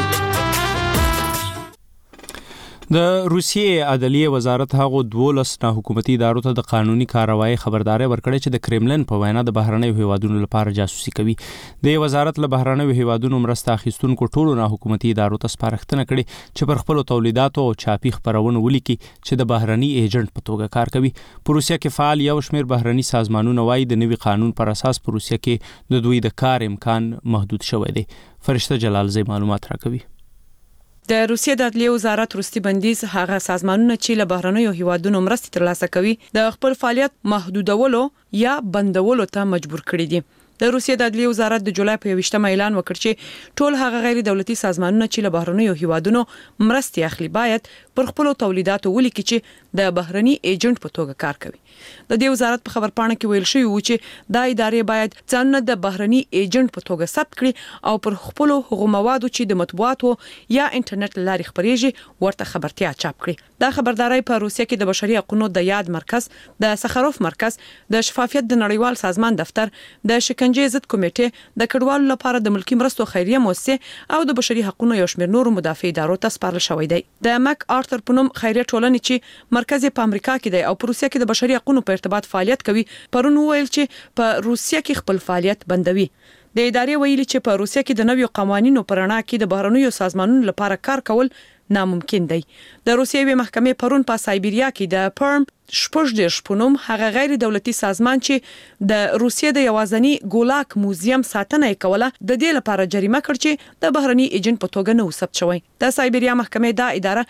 د روسیې عدلیه وزارت هغو 12 حکومتي ادارو ته د قانوني کاروایی خبرداري ورکړې چې د کرملن په وینا د بهرنیو هیوادونو لپاره جاسوسي کوي. د وزارت له بهرنیو هیوادونو مرسته اخیستونکو ټولو نه حکومتي ادارو ته سپارښتنه کړې چې پر خپل تولیداتو او چاپی خبرونه ولیکي چې د بهرني ایجنټ په توګه کار کوي. په روسیه کې فعال یو شمېر بهرني سازمانونه وایي د نوي قانون پر اساس په روسیه کې د دوی د کار امکان محدود شوی دی. فرشته جلال زی معلومات راکوي. د روسیې د عدلیې وزارت وروستي بندیز هغه سازمانونه چې له بهرنیو هیوادونو مرستې ترلاسه کوي د خپل فعالیت محدودولو یا بندولو ته مجبور کړي دي. د روسیې د عدلیې وزارت د جولای په 28 اعلان وکړ چې ټول هغه غیر دولتي سازمانونه چې له بهرنیو هیوادونو مرستې اخلي باید پر خپل تولیداتو ولیکي چې د بهرني ایجنټ په توګه کار کوي. د دې وزارت په خبرپاڼه کې ویل شوی و چې دا ادارې باید ځانونه د بهرني ایجنټ په توګه ثبت کړي او پر خپل هغو موادو چې د مطبوعاتو یا انټرنیټ لارې خبريږي ورته خبرتیا چاپ کړي. دا خبرداري په روسیه کې د بشري حقوقو د یاد مرکز، د سخروف مرکز، د شفافیت د نړیوال سازمان دفتر، د شکنجې ضد کمیټې، د کډوالو لپاره د ملکی مرستو خیریه مؤسسه او د بشري حقوقو یو شمېر نورو مدافع ادارو ته سپارل شوی دی. د مک آرثر په نوم خیریه ټولنې چې مرکز په امریکا کې دی او په روسیه کې د بشري حقوقو په ارتباط فعالیت کوي پرون ویل چې په روسیه کې خپل فعالیت بندوي. د ادارې ویلي چې په روسیه کې د نویو قوانینو پر اړه کې د بهرنیو سازمانونو لپاره کار کول ناممکن دی. د روسیې محکمې پرون په سایبیریا کې د پرم شپږ په نوم هغه غیر دولتي سازمان چې د روسیې د یوازنی ګولاک موزیم ساتنه کوله د دې لپاره جریمه کړ چې د بهرني ایجنټ په توګه نه وثبت شوی. د سایبیریا محکمې دا اداره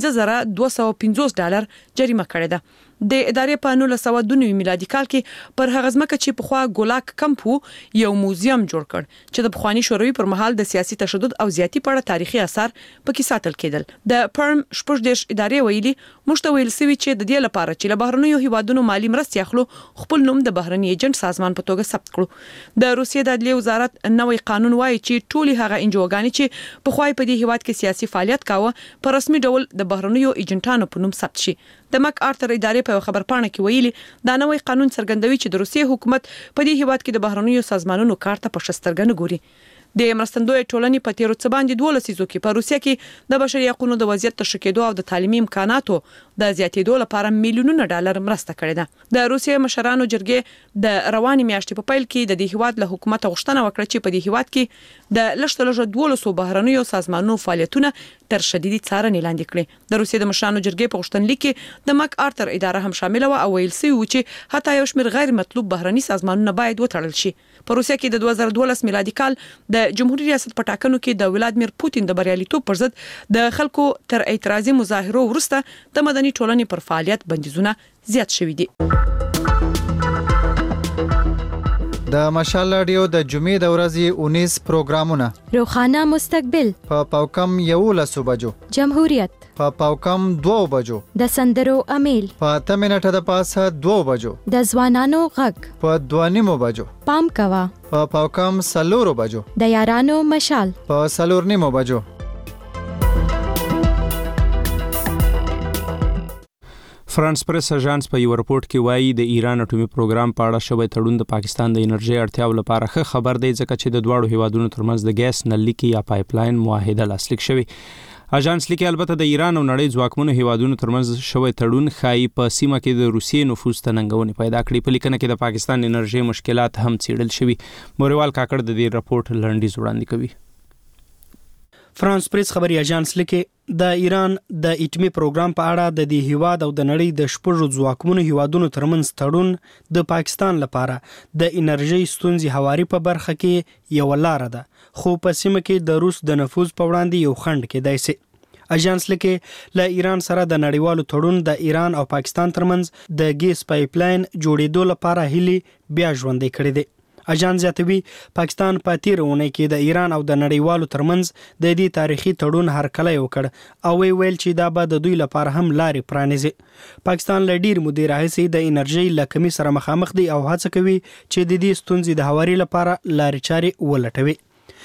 $15,250 جریمه کړې ده. د ادارې په 1992 میلادي کال کې پر هغه ځمکه چې په خوا ګولاک کمپو یو موزیم جوړ کړ چې د پخوانی شوروي پر مهال د سیاسي تشدد او زیاتی په اړه تاریخي آثار پکې ساتل کېدل. د پرم شپږ ادارې ویلي مشته ویل سوي چې د دې لپاره چې له بهرنیو هیوادونو مالی مرستې اخلو خپل نوم د بهرني ایجنټ سازمان په توګه ثبت کړو. د روسیې د عدلیې وزارت نوې قانون وایي چې ټولي هغه انجوګانې چې په خوای په دې هیواد کې سیاسي فعالیت کاوه په رسمي ډول د بهرنیو ایجنټانو په نوم ثبت شي. د مک آرثر ادارې په خبرپاڼه کې ویلي دا نوې قانون څرګندوي چې د روسیې حکومت په دې هیواد کې د بهرنیو سازمانونو کار ته په شسترګنه ګوري. د مرستندوی ټولنې په تیرو څه باندې 12 لسیزو کې په روسیه کې د بشري حقوقو د وضعیت تشکیدو او د تعلیمي امکاناتو د زیاتېدو لپاره میلیونونه ډالر مرسته کړې ده. د روسیې مشرانو جرګې د روانې میاشتې په پیل کې د دې هیواد له حکومت غوښتنه وکړه چې په دې هیواد کې د لږ 12 بهرنیو سازمانونو فعالیتونه تر شدیدي څارنې لاندې کړي. د روسیې د مشرانو جرګې په غوښتنلیک کې د مک آرثر اداره هم شامل و او ویل سوي و چې حتی یو شمېر غیر مطلوب بهرني سازمانونه باید وتړل شي. په روسیه کې د 2012 میلادي کال د جمهوریت ریاست په ټاکنو کې د ولادمیر پوتین د بریالیتوب پر ضد د خلکو تر اعتراضي مظاهرو وروسته د مدني ټولنې پر فعالیت بندیزونه زیات شوي دي. د مشال رادیو د جمعې د ورځې 19 پروګرامونه: روخانه مستقبل په پاوکم 11 بجو، جمهوریت په پاوکم 2 بجو، د سندرو امیل په 8 منټه د پاسه 2 بجو، د ځوانانو غږ په 2:30 بجو، پام کوا په پاوکم 4 بجو، د یارانو مشال په 4:30 بجو. فرانس پریس اژانس په یو رپورت کې وایي د ایران اټومي پروګرام په اړه شوی تړون د پاکستان د انرژي اړتیاو لپاره ښه خبر دی، ځکه چې د دواړو هیوادونو ترمنځ د ګیس نللیکي یا پایپلاین معاهده لاسلیک شوی. اژانس لیکي البته د ایران او نړۍ ځواکمنو هیوادونو ترمنځ شوی تړون ښایي په سیمه کې د روسیې نفوذ ته ننګونې پیدا کړي. په لیکنه کې د پاکستان انرژي مشکلات هم څیړل شوي. موریوال کاکړ د دې رپورت لنډیز وړاندې کوي. فرانس پریس خبري اژانس لیکي د ایران د اټومي پروګرام په اړه د دې هیواد او د نړۍ د شپږو ځواکمنو هیوادونو ترمنځ تړون د پاکستان لپاره د انرژي ستونزې هواري په برخه کې یو لار ده، خو په سیمه کې د روس د نفوذ په وړاندې یو خنډ کېدای شي. اژانس لیکي له ایران سره د نړیوالو تړون د ایران او پاکستان ترمنځ د ګیس پایپلاین جوړېدو لپاره هلي بیا ژوندۍ کړې دي. اژانس زیاتوي پاکستان په تیرونه کې د ایران او د نړیوالو ترمنځ د دې تاریخي تړون هرکلی وکړ او ویل چې دا به د دوی لپاره هم لارې پرانیزي. پاکستان له ډیر مودې راهیسې د انرژي له کمی سره مخامخ دی او هڅه کوي چې د دې ستونزې د هواري لپاره لارې چارې ولټوي.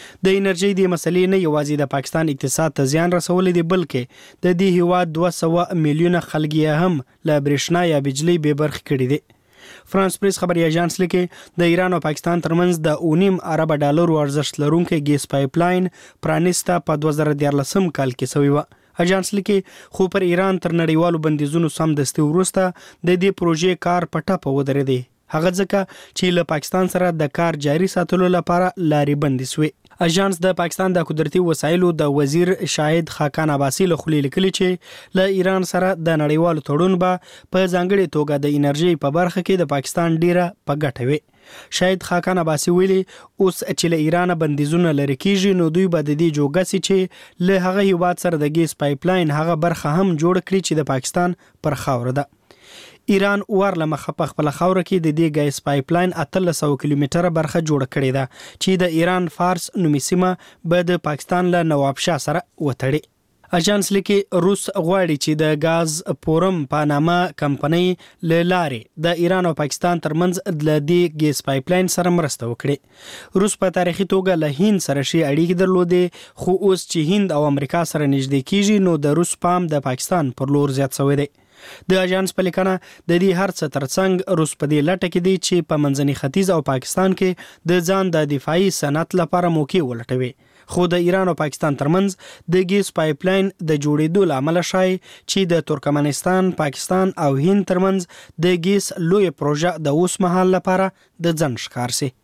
د انرژي د مسلې نه یوازې د پاکستان اقتصاد ته زیان رسولې دی، بلکې د دې هیواد 200 میلیونه خلک هم له برېښنا یا بجلی بې برخې کړي دي. فرانس پریس خبري اژانس لیکي د ایران او پاکستان ترمنځ د 9.5 ارب ډالر ارزښت لرونکي ګیس پایپلاین پرانیسته په 2014 کال کې شوی و. اژانس لیکي خو پر ایران تر نړیوالو بندیزونو سم دستي وروسته د دې پروژې کار په ټاپه ودرېدی، هغه ځکه چې له پاکستان سره د کار جاري ساتلو لپاره لارې بندي شوې. اژانس د پاکستان د قدرتي وسایلو د وزیر شاهد خاقان عباسی له خولې لیکلي چې له ایران سره د نړیوالو تړون به په ځانګړي توګه د انرژي په برخه کې د پاکستان ډیره په ګټه وي. شاهد خاقان عباسی ویلي اوس چې له ایران بندیزونه لري کیږي نو دوی به د دې جوګسي چې له هغه هیواد سره د ګیس پایپلاین هغه برخه هم جوړ کړي چې د پاکستان پر خاور ده. ایران ورله مخه په خپل خاور کې د دې ګیس پایپلاین 1300 کیلومتره برخه جوړ کړې ده چې د ایران فارس نومي سیمه به د پاکستان له نوابشاه سره وتړي. اژانس لیکي روس غواړي چې د غاز پورم په نامه کمپنۍ له لارې د ایران او پاکستان ترمنځ د دې ګیس پایپلاین سره مرسته وکړي. روس په تاریخي توګه له هند سره شي اړیکې درلودې، خو اوس چې هند او امریکا سره نږدې کیږي نو د روس پام د پاکستان پر لور زیات شوی دی. د اژانس په لیکنه د دې هر څه ترڅنګ روس په دې لټه کې دی چې په منځني ختیځ او پاکستان کې د ځان د دفاعي صنعت لپاره موقع ولټوي، خو د ایران او پاکستان ترمنځ د ګیس پایپلاین د جوړېدو لامل شای چې د ترکمنستان، پاکستان او هند ترمنځ د ګیس لوی پروژه د اوس مهال لپاره د ځن ښکار سي.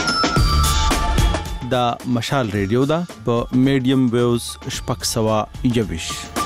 د مشال ریډیو دا په میډیم ویوز شپږ 121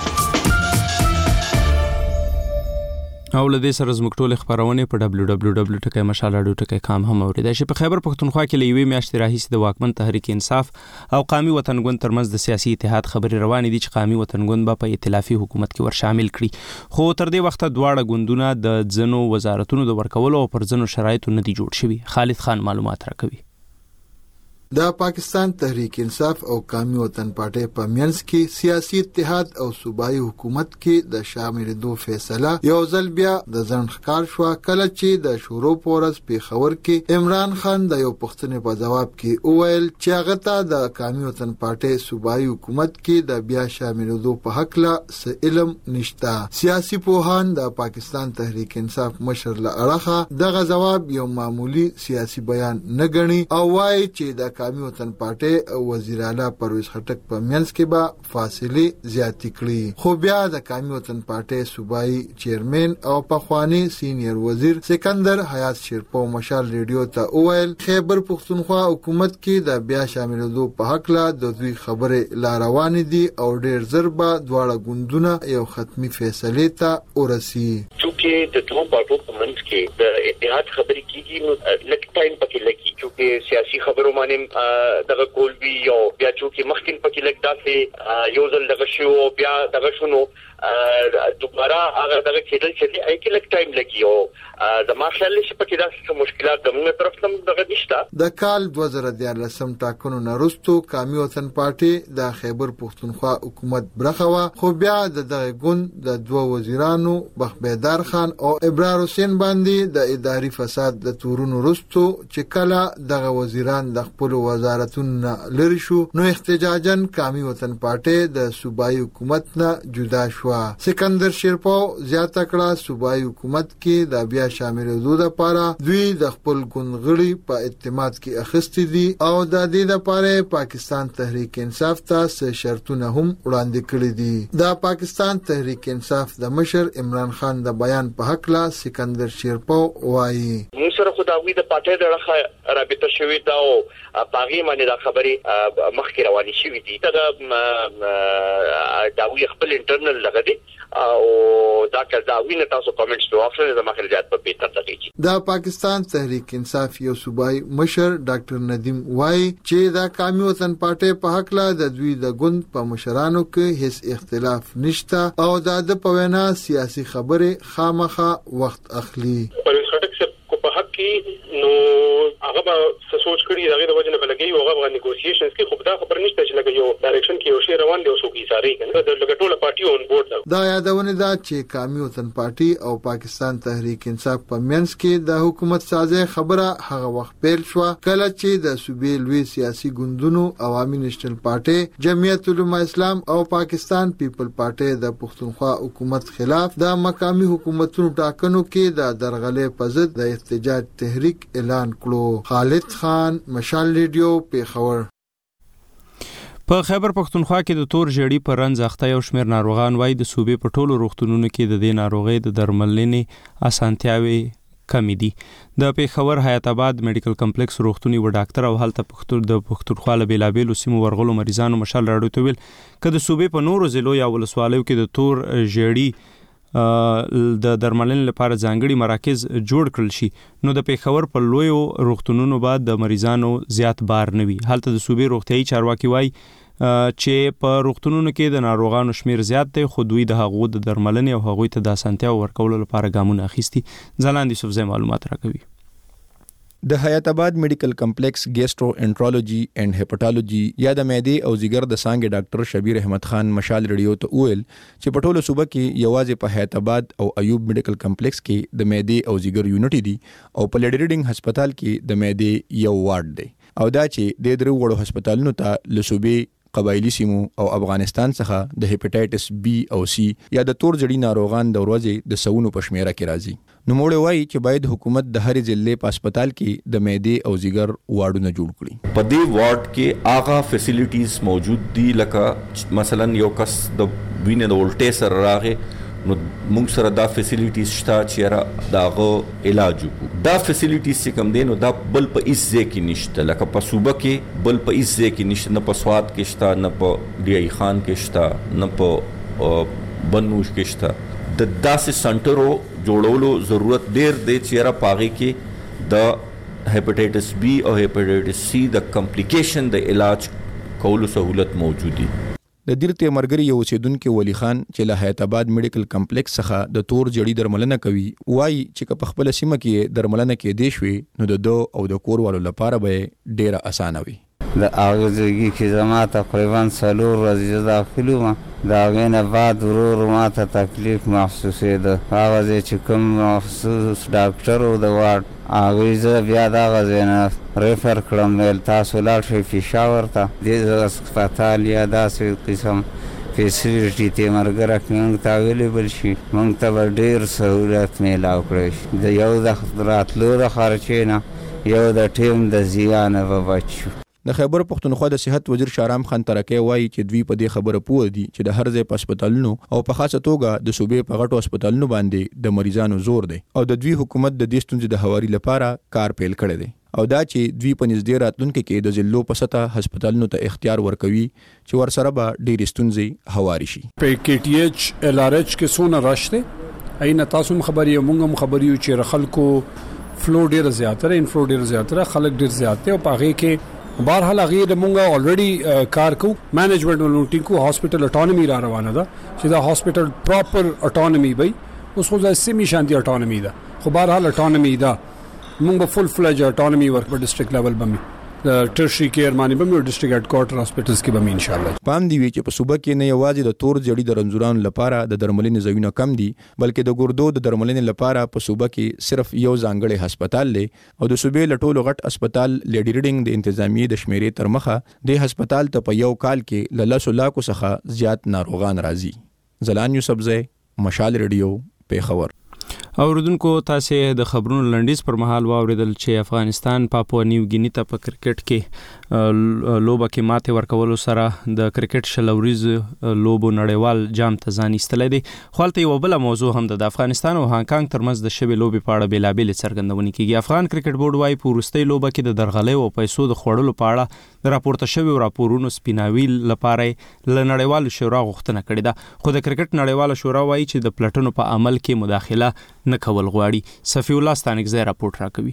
او لدې سره زموږ ټول خبرونه په www.mashal.com هم اوریدای شي. په خیبر پختونخوا کې لوي میاشتې راهیسې د واکمن تحریک انصاف او قومي وطنګوند ترمنځ د سیاسي اتحاد خبرې روانې دي چې قومي وطنګوند به په ائتلافي حکومت کې ورشامل کړي، خو تر دې وخته دواړه ګوندونه د ځنو وزارتونو د ورکولو او پر ځنو شرایطو نه دي جوړ شوي. خالد خان معلومات راکوي. د پاکستان تحریک انصاف او قومي وطن پارټي په منځ کې سیاسي اتحاد او صوبایي حکومت کې د شاملېدو فیصله یو ځل بیا د ځن ښکار شو، کله چې د شورو پورس پیښور کې عمران خان د یو پښتنې په جواب کې وویل چې هغه ته د قومي وطن پارټي صوبایي حکومت کې د بیا شاملېدو په حق لا څه علم نشته. سیاسي پوهان د پاکستان تحریک انصاف مشر له اړخه دغه جواب یو معمولی سیاسي بیان نه ګڼي او وايي چې د قومي وطن پارټي وزیر اعلی پرویز خټک په منځ کې به فاصله زیاتې کړي، خو بیا د قومي وطن پارټي صوبایي چیرمن او پخوانی سینیئر وزیر سکندر حیات شیرپو مشال ریډیو ته وویل خیبر پختونخوا حکومت کې د بیا شاملېدو په حق لا د دوی خبرې لا روانې دي او ډېر زر به دواړه ګوندونه یو ختمي فیصله ته ورسي. کې د دوه پارټو په منځ کې د اتحاد خبرې کیږي نو لک ټایم پکې لګي چې سیاسي خبرو باندې دغه کول وی او بیا چې مخکې پکې لګ داسې یو ځل دغه شو بیا دغه شنو دوباره هغه دغه کېدل چې اې کې لک ټایم لګي او د ما خیال چې پکې داسې مشکلات د موږ طرف هم دغه نشته. د کال 2014 ټاکنو وروسته قومي وطن پارټي د خیبر پښتونخوا حکومت برخه خو بیا دغه ګوند د دوه وزیرانو بخبیدار خان او ابرار حسین باندې د اداري فساد د تورونو وروسته چې کله دغه وزیران د خپل وزارتونو لری شو نو احتجاجاً قومي وطن پارټي د صوبایي حکومت نه جدا شو. سکندر شیرپاو زیاته کړه صوبایي حکومت کې د بیا شاملېدو لپاره دوی د خپل ګوندغړي په اعتماد کې اخیستي دي او د دې لپاره پاکستان تحریک انصاف ته شرطونه هم وړاندې کړي دي. د پاکستان تحریک انصاف د مشر عمران خان د بیان په حق لا سکندر شیرپاو وایي موږ سره خداوی د پټه دغه رابطه شوې دا او باغی باندې د خبرې مخکې روانې شوې دي دا وی خپل انټرنل لګ دي او دا کله وینه تاسو کمنټس په واخلئ د مخرجات په پیټه تللی. د پاکستان تحریک انصاف یو صوبایي مشر ډاکټر ندیم وای چې دا قومي وطن پارټي په حق لا د دوی د ګوند په مشرانو کې هیڅ اختلاف نشته او د په وینا سیاسي خبره خامخا وخت اخلي. نو هغه به سوچ کړی دغه د وجه نه بلګي او هغه نیګوسییشنز کې خو دا خبر نشته چې لګي یو ډایرکشن کې یو شی روان دی او څوک یې ساري کنه د لګټوله پارټي اون بورډ دا یادونه ده چې قومي وطن پارټي او پاکستان تحریک انصاف په منځ کې د حکومت سازه خبره هغه وخت پیل شو کله چې د صوبې لوی سیاسي ګوندونو عوامي نېشنل پارټي جمعیت العلماء اسلام او پاکستان پیپل پارټي د پښتونخوا حکومت خلاف د مقامي حکومتونو ټاکنو کې د درغلې په ضد د احتجاج تحریک اعلان کړو. خالد خان مشال ریډیو پیښور. په خیبر پښتونخوا کې د تور ژړی پر رنځ اخته یو شمېر ناروغان وای د صوبې په ټولو روغتونونو کې د دې ناروغۍ د درملنې اسانتیاوي کمی دي. د پیښور حیات آباد میډیکل کمپلیکس روغتوني و ډاکټر او هلته د پښتونخوا له بیلابېلو سیمو ورغلو مریضانو مشال راډیو ته ویل که د صوبې په نورو ضلعو یا ولسوالیو کې د تور ژړی د درملنې لپاره ځانګړي مراکز جوړ کړل شي نو د پیښور په لویو روغتونونو بعد د مریضانو زیات بار نه وي. هلته د صوبې روغتیايي چارواکي وایي چې په روغتونونو کې د ناروغانو شمیر زیات دی خو دوی د هغو د درملنې او هغوی ته د اسانتیا ورکولو لپاره ګامونه اخیستي. ځلاند یوسفزی معلومات راکوي. د حیات آباد میډیکل کمپلیکس ګیسټرو انټرولوژي اینڈ هپټالوژي یا د معدې او ځیګر د څانګې ډاکټر شبیر احمد خان مشال ریډیو ته ویل چې په ټوله صوبه کې یوازې په حیات آباد او ایوب میډیکل کمپلیکس کې د معدې او ځیګر یونټ دي او په لیډي ریډینګ هسپتال کې د معدې یو وارډ دی او دا چې د درو وړو هسپتالونو ته لصوبې قبایلی سیمو او افغانستان څخه د هپاتایټس بی او سی یا د تور ژړی ناروغان د ورځې د سونو په شمیره کې راځي. نو موږ وایي چې باید حکومت د هر ضلع په هسپتال کې د معدې او ځیګر وارډونه جوړ کړي. په دې وارډ کې هغه فیسیلیټیز موجود دي لکه مثلا یو کس د وینې د ولټې سره راغی نو موږ سره دا فیسیلیټیز شته چې داغه علاج وکړو. دا فیسیلیټیز چې کوم دي نو دا بل په هیڅ ځای کې نشته لکه په صوبه کې بل په هیڅ ځای کې نشته نه په سوات کې شته نه په ډی ای خان کې شته نه په بنوش کې شته. د داسې سنټرو جوړولو ضرورت ډیر دی چې را پاغي کې د هپاتایټس بی او هپاتایټس سی د کمپلیکیشن د علاج کولو سہولت موجود دي. د دیرته مرګري یو اوسیدونکو ولی خان چې له حیات آباد میډیکل کمپلیکس څخه د تور ژړی درملنه کوي وایي چې په خپل سیمه کې درملنه کې دی شوي نو د دو او د کور والو لپاره به ډیره اسانه وي. د اغزګي کې زما تقریبا 4 ورځې داخلو ما دا غینه بعد ورور ما ته تکلیف محسوسه ده هغه چې کوم مخصوص ډاکټر او د وارډ هغه زه بیا دا غزنه ریفر کړم ول تاسو لاړ شئ پېښور ته د هسپتال یا داسې قسم فیسیلیټي ته مرګره موږ ته اویلیبل شي موږ ته ډیر سہولت میلاو کړی د یو د راتلو د خرچې نه یو د ټیم د زیان په بچو. د خیبر پښتونخوا د صحت وزیر شارام خان ترکه وایي چې دوی په دې خبره پوه دي چې د هر ځای په هسپتالونو او په خاصه توګه د صوبې په غټو هسپتالونو باندې د مریضانو زور دی او د دوی حکومت د دې ستونزې د هواري لپاره کار پیل کړی دی او دا چې دوی په نږدې راتلونکو کې د ضلعو په سطح هسپتالونو ته اختیار ورکوي چې ورسره به ډېرې ستونزې هواري شي. په کې ټي ایچ ال ار ایچ کې څونه راشته اينه تاسو خبري مونږ خبري چې خلکو فلو ډیر زیاتره انفلو ډیر زیاتره خلک ډیر زیاته او پاغه کې بهرحال هغه د مونږه الریډي کار کو مینجمنت ولونټینګ کو هاسپټل اټونومي را روانه ده چې دا هاسپټل پراپر اټونومي وي اوس خو ځکه سیمه شانتي اټونومي ده خو بهرحال اټونومي ده مونږ به فل فلج اټونومي ورک په ډیسټریکټ لیول باندې ټرشري کیر باندې به ډیسټریکټ هډ کوارټر هاسپټلز کې به ان شاء الله پام دی وی چې په صوبه کې نه یوازې د تور جړی د رنځورانو لپاره د درملنې ځایونه کم دي بلکې د ګردو د درملنې لپاره په صوبه کې صرف یو ځانګړی هسپتال دی او د صوبې لټولو غټ هسپتال لیډي ریډینګ د انتظامیې د شمیرې تر مخه د هسپتال ته په یو کال کې ل 100 لاکو څخه زیات ناروغان راځي زلان یوسفزئی مشال ریډیو پیښور اوردونکو تاسو د خبرونو لنډیز پر مهال واوریدل چې افغانستان پاپوا نیو ګینی ته په کرکټ کې لوبه کې ماته ورکول سره د کرکټ شلوریز لوبو نړیوال جام ته ځان ایستلې دي خپلته یو بل موضوع هم د افغانستان او هانګ کانګ ترمنځ د شبي لوبي په اړه بیلابل څرګندونه کیږي افغان کرکټ بورډ وايي پورستي لوبه کې د درغلې او پیسو د خوړلو په اړه د راپورته شوی راپورونو سپیناویل لپاره ل نړیوال شورا غوښتنه کړې ده خو د کرکټ نړیوال شورا وايي چې د پلټنو په عمل کې مداخله نه کول غواړي صفی الله ستانکزی راپورټ راکوي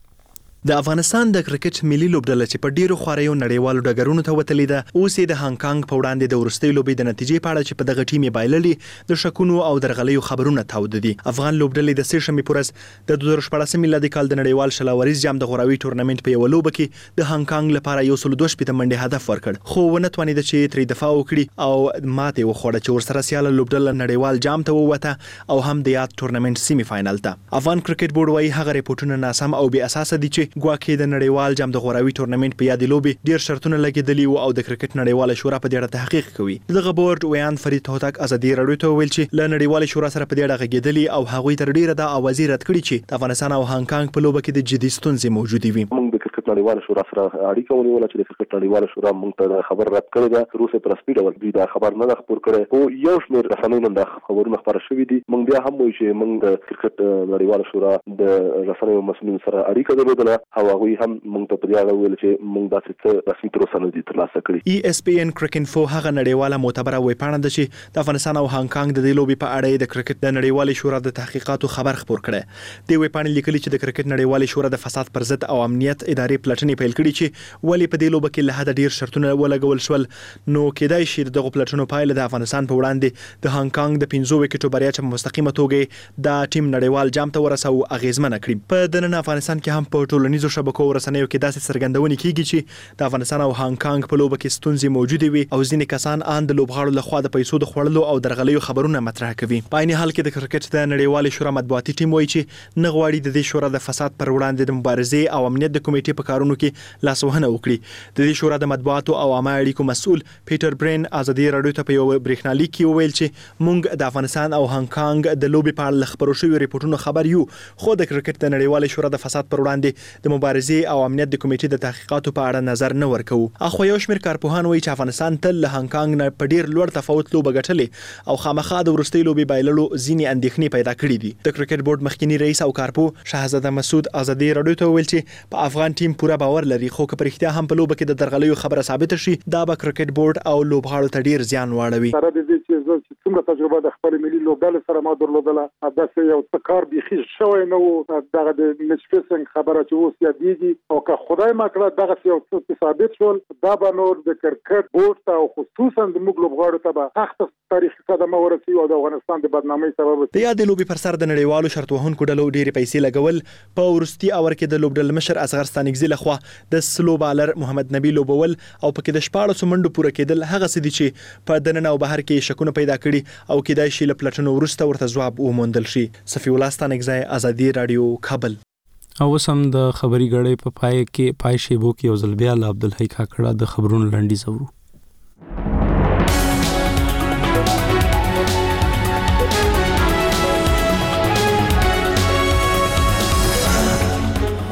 د افغانستان د کرکټ ملي لوبډله چې په ډیرو خواريو نړیوالو ډګرونو ته وتلې ده اوس د هانګ کانګ په وړاندې د ورستۍ لوبې د نتیجې په اړه چې په دغه ټیم بایللې د شکونو او درغلیو خبرونه تاوده دي افغان لوبډلې د سېشمې پورز د 2014 میلادي کال د نړیوال شلوریز جام د غوراوي ټورنمنت په یو لوبه کې د هانګ کانګ لپاره یو 102 منډه هدف ورکړ خو ونه توانید چې ترې دفاع وکړي او ماته وخوړه چې ورسره سیاله لوبډله نړیوال جام ته ووته او هم د یاد ټورنمنت سیمه فائنل ته افغان کرکټ بورډ وايي هغه ریپورتونه ناسم او بې اساس دي چې ګواکې د نړیوال جام د غوراوي ټورنمنت په یادې لوبې ډیر شرطونه لګیدلي او د کرکټ نړیوال شورا په دې اړه تحقیق کوي دغه بورډ ویان فرید هوتک ازادي راډیو ته ویل چې له نړیوال شورا سره په دې اړه غږیدلي او هغوی تر ډیره د اوازې رد کړي چې د افغانستان او هانګ کانګ په لوبه کې د جدي ستونزې موجودې وي موږ د کرکټ نړیوال شورا سره اړیکه ونیوله چې د کرکټ نړیوال شورا موږ ته خبر رد کړی ده تر اوسه پر سپیډ او دوی دا خبر نه خبر کړي او یو شمېر رسنیو د خبرونه خبره شوې دي موږ بیا هم وایو چې موږ د کرکټ نړیوال شورا د رسنیو مسؤلین سره اړیکه درلودله او هغوی هم موږ ته په دې ویل چې موږ داسې څه رسمي تر اوسه نه دي ترلاسه کړي ESPN کرکټ هغه نړیواله معتبره ویبپاڼه ده چې د افغانستان او هانګ کانګ د دې لوبې په اړه د کرکټ د نړیوال شورا د تحقیقاتو خبر خبر کړي د ویبپاڼې لیکلي چې د کرکټ نړیوال شورا د فساد پر ضد او امنیت ادارې پلټنې پیل کړي چې ولې په دې لوبه کې له حد ډیر شرطونه ولګول شول نو کېدای شي دغه پلټنو پایله د افغانستان په وړاندې د هانګ کانګ د 15 وکټو بریا چې مستقیمه توګه د ټیم نړیوال جام ته ورسو اغیزمنه کړي په دننه افغانستان کې هم په ټولنیزو شبکو ورسنیو کې داسې څرګندونه کیږي چې د افغانستان او هانګ کانګ په لوبه کې ستونزې موجوده وي او ځینې کسان ان د لوبغاړو لخوا د پیسو د خوړلو او درغلیو خبرونه مطرح کوي په عین حال کې د کرکټ د نړیوال شورا مطبوعاتي ټیم وایي چې نه غواړي د دې شورا د فساد پر وړاندې د مبارزې او امنیت د کمیټې په کارونو کې لاسوهنه وکړي د دې شورا د مطبوعاتو او عامه اړیکو مسؤل پیټر برین ازادي راډیو ته په یو برېښنالیک کې وویل چې موږ د افغانستان او هانګ کانګ د لوبې په اړه خبرو شوی ریپورتونو خبر یو خو د کرکټ د نړیوال شورا د فساد پر وړاندې د مبارزې او امنیت د کمیټې د تحقیقاتو په اړه نظر نه ورکو اخو یو شمېر کارپوهان وایي چې افغانستان تل له هانګ کانګ نه په ډیر لوړ تفاوت لوبه ګټلې او خامخا د ورستۍ لوبې بایللو ځینې اندېښنې پیدا کړې دي د کرکټ بورډ مخکنی رئیس او کارپو شاهزاده مسعود ازادي راډیو ته ویل چې په افغان ټیم پوره باور لري خو که پرختیا هم په لوبه کې د درغلیو خبره ثابت شي دا به کرکټ بورډ او لوبغاړو ته ډیر زیان واړوي سره د دې چې څومره تجربه د خپل ملي لوبډلې سره ما درلودله داسې یو څه کار بيخي شوی نه و دغه د نشفسنګ خبره چې اوس یادېږي او که خدای ما کړه دغه یو څه ثابت شول دا به نور د کرکټ بورډ ته او خصوصا د موږ لوبغاړو ته به سخت تاریخي صدمه ورسي او د افغانستان د بدنامۍ سبب د یاد لوبي پر سر د نړیوالو شرط وهونکو ډلو ډېرې پیسې لګول په ورستي اور کې د لوبډل مشر اصغر ستانکزی لخوا د سلو بالر محمد نبی لوبول او پکې د 14 منډو پوره کېدل هغه سدي چې په دننه او بهر کې شکونه پیدا کړي او کېدای شي له پلټنو ورسته ورته ځواب وموندل شي صفی الله ستانکزی ازادي رادیو کابل او سم د خبري غړې په پای کې پای شیبو کې یو ځل بیا عبدالحی کاکړه د خبرونو لنډي زورو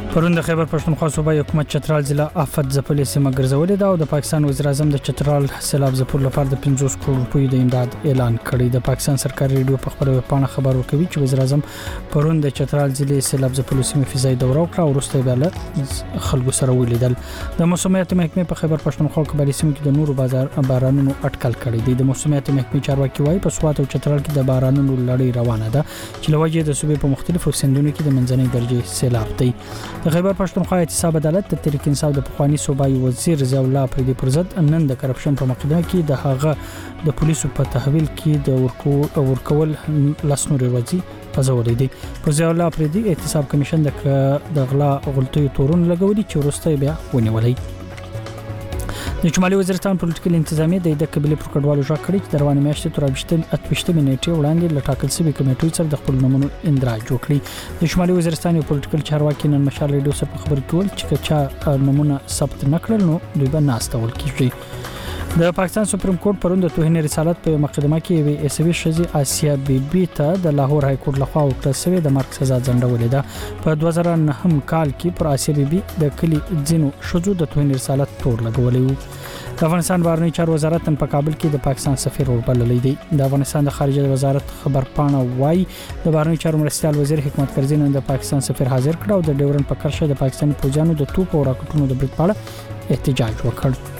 پرون د خیبر پښتونخوا صوبایي حکومت چترال ضلع آفت ځپلې سیمه ګرځولې ده او د پاکستان وزیر اعظم د چترال سیلاب ځپلو لپاره د 50 کروڑ روپیو د امداد اعلان کړی. د پاکستان سرکاري ریډیو په خبر ویبپاڼه خبر ورکوي چې وزیر اعظم پرون د چترال ضلع سیلاب ځپلو سیمه فضایي دوره وکړه او وروسته بیا له خلکو سره ولیدل. د موسمیات محکمې په خیبر پښتونخوا قبایلي سیمو کې د نورو بارانونو اټکل کړی دی. د موسمیات محکمې چارواکي وايي په سوات او چترال کې د بارانونو لړۍ روانه ده چې لوجه د صوبې په مختلفو سیندونو کې د منځنۍ درجه سیلاب دی. د خیبر پښتونخوا احتساب عدالت د تحریک انصاف د پخوانی صوبایي وزیر ضیاء الله پردي پرزد نن د کرپشن په مقدمه کې د هغه د پولیسو په تحویل کې د ورکول لاسنور وځي پزولې دي. پر ضیاء الله پردي احتساب کمیشن د غلا غلطي تورون لګولي چې ورسته بیا ونیولې. د شمالي وزیرستان پولیټیکل انتظامیه د قبيله پر کډوالو ژغ کړی چې د روانې میاشتې تر 28 نیټې وړاندې له ټاکل شوی کمیټې سره د خپل نومونو اندراج جوړ کړی. د شمالي وزیرستان یو پولیټیکل چارواکي نن مشال ریډیو سره خبرې کول چې چا نومونه ثبت نکړل نو دوی به ناستول کیږي. د پاکستان سپریم کورټ پرون د توهین رسالت په مقدمه کې وی اسوي شزي آسیا بیبي ته د لاهور های کورټ لخوا ورکړل شوی د مرګ سزا ځنډولې ده. په 2009 کال کې پر آسیا بیبي د کلی ځینو شذو د توهین رسالت تور لګولې وو. د افغانستان بهرنی چارو وزارت نن په کابل کې د پاکستان سفیر وربللې دی. د افغانستان د خارجه وزارت خبرپاڼه وايي د بهرنی چارو مرستيال وزیر حکمت کرزي نن د پاکستان سفیر حاضر کړ او د ډیورن په کرشه د پاکستاني فوجانو د توپ او راکټونو د برید په اړه احتجاج وکړ.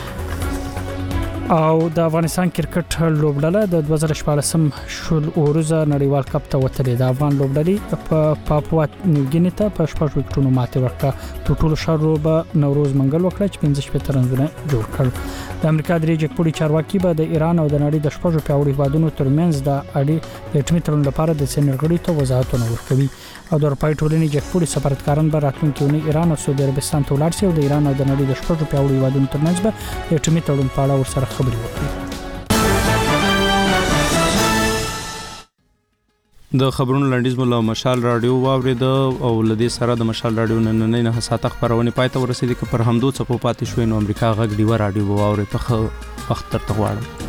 او د افغانستان کرکټ لوبډله د 2014 شل اورزه نړیوال کپ ته وتلې. د افغان لوبډلې په پاپوا نیوګینی ته په 6 وکټونو ماته ورکړه. په ټولو شهرو به نوروز منګل وکړه چې 15 رنونه جوړ کړ. د امریکا د ریجکټوري چارواکي به د ایران او د نړۍ د شپږ پیاوړي هیوادونو ترمنځ د اړې د ټمیټرون لپاره د سینرګړی ته وضاحتونه ورکوي. او د اروپای ټولنې جګپوري سفارتکاران به راتلونکي ونې ایران او سعودي عربستان ته ولاړ شي او د ایران او د نړۍ د شپږ پیاوړي هیوادونو ترمنځ به د ټمیټرون په اړه ورسره خبرې وکړي. د خبرونو لنډیز مولا مشال رادیو واورید او لدې سره د مشال رادیو نن نه ساعت خبرونه پاتې ورسېدي چې پر همدو څپو پاتې شوې نو امریکا غږ دی رادیو واوري په وخت تر تغواړم.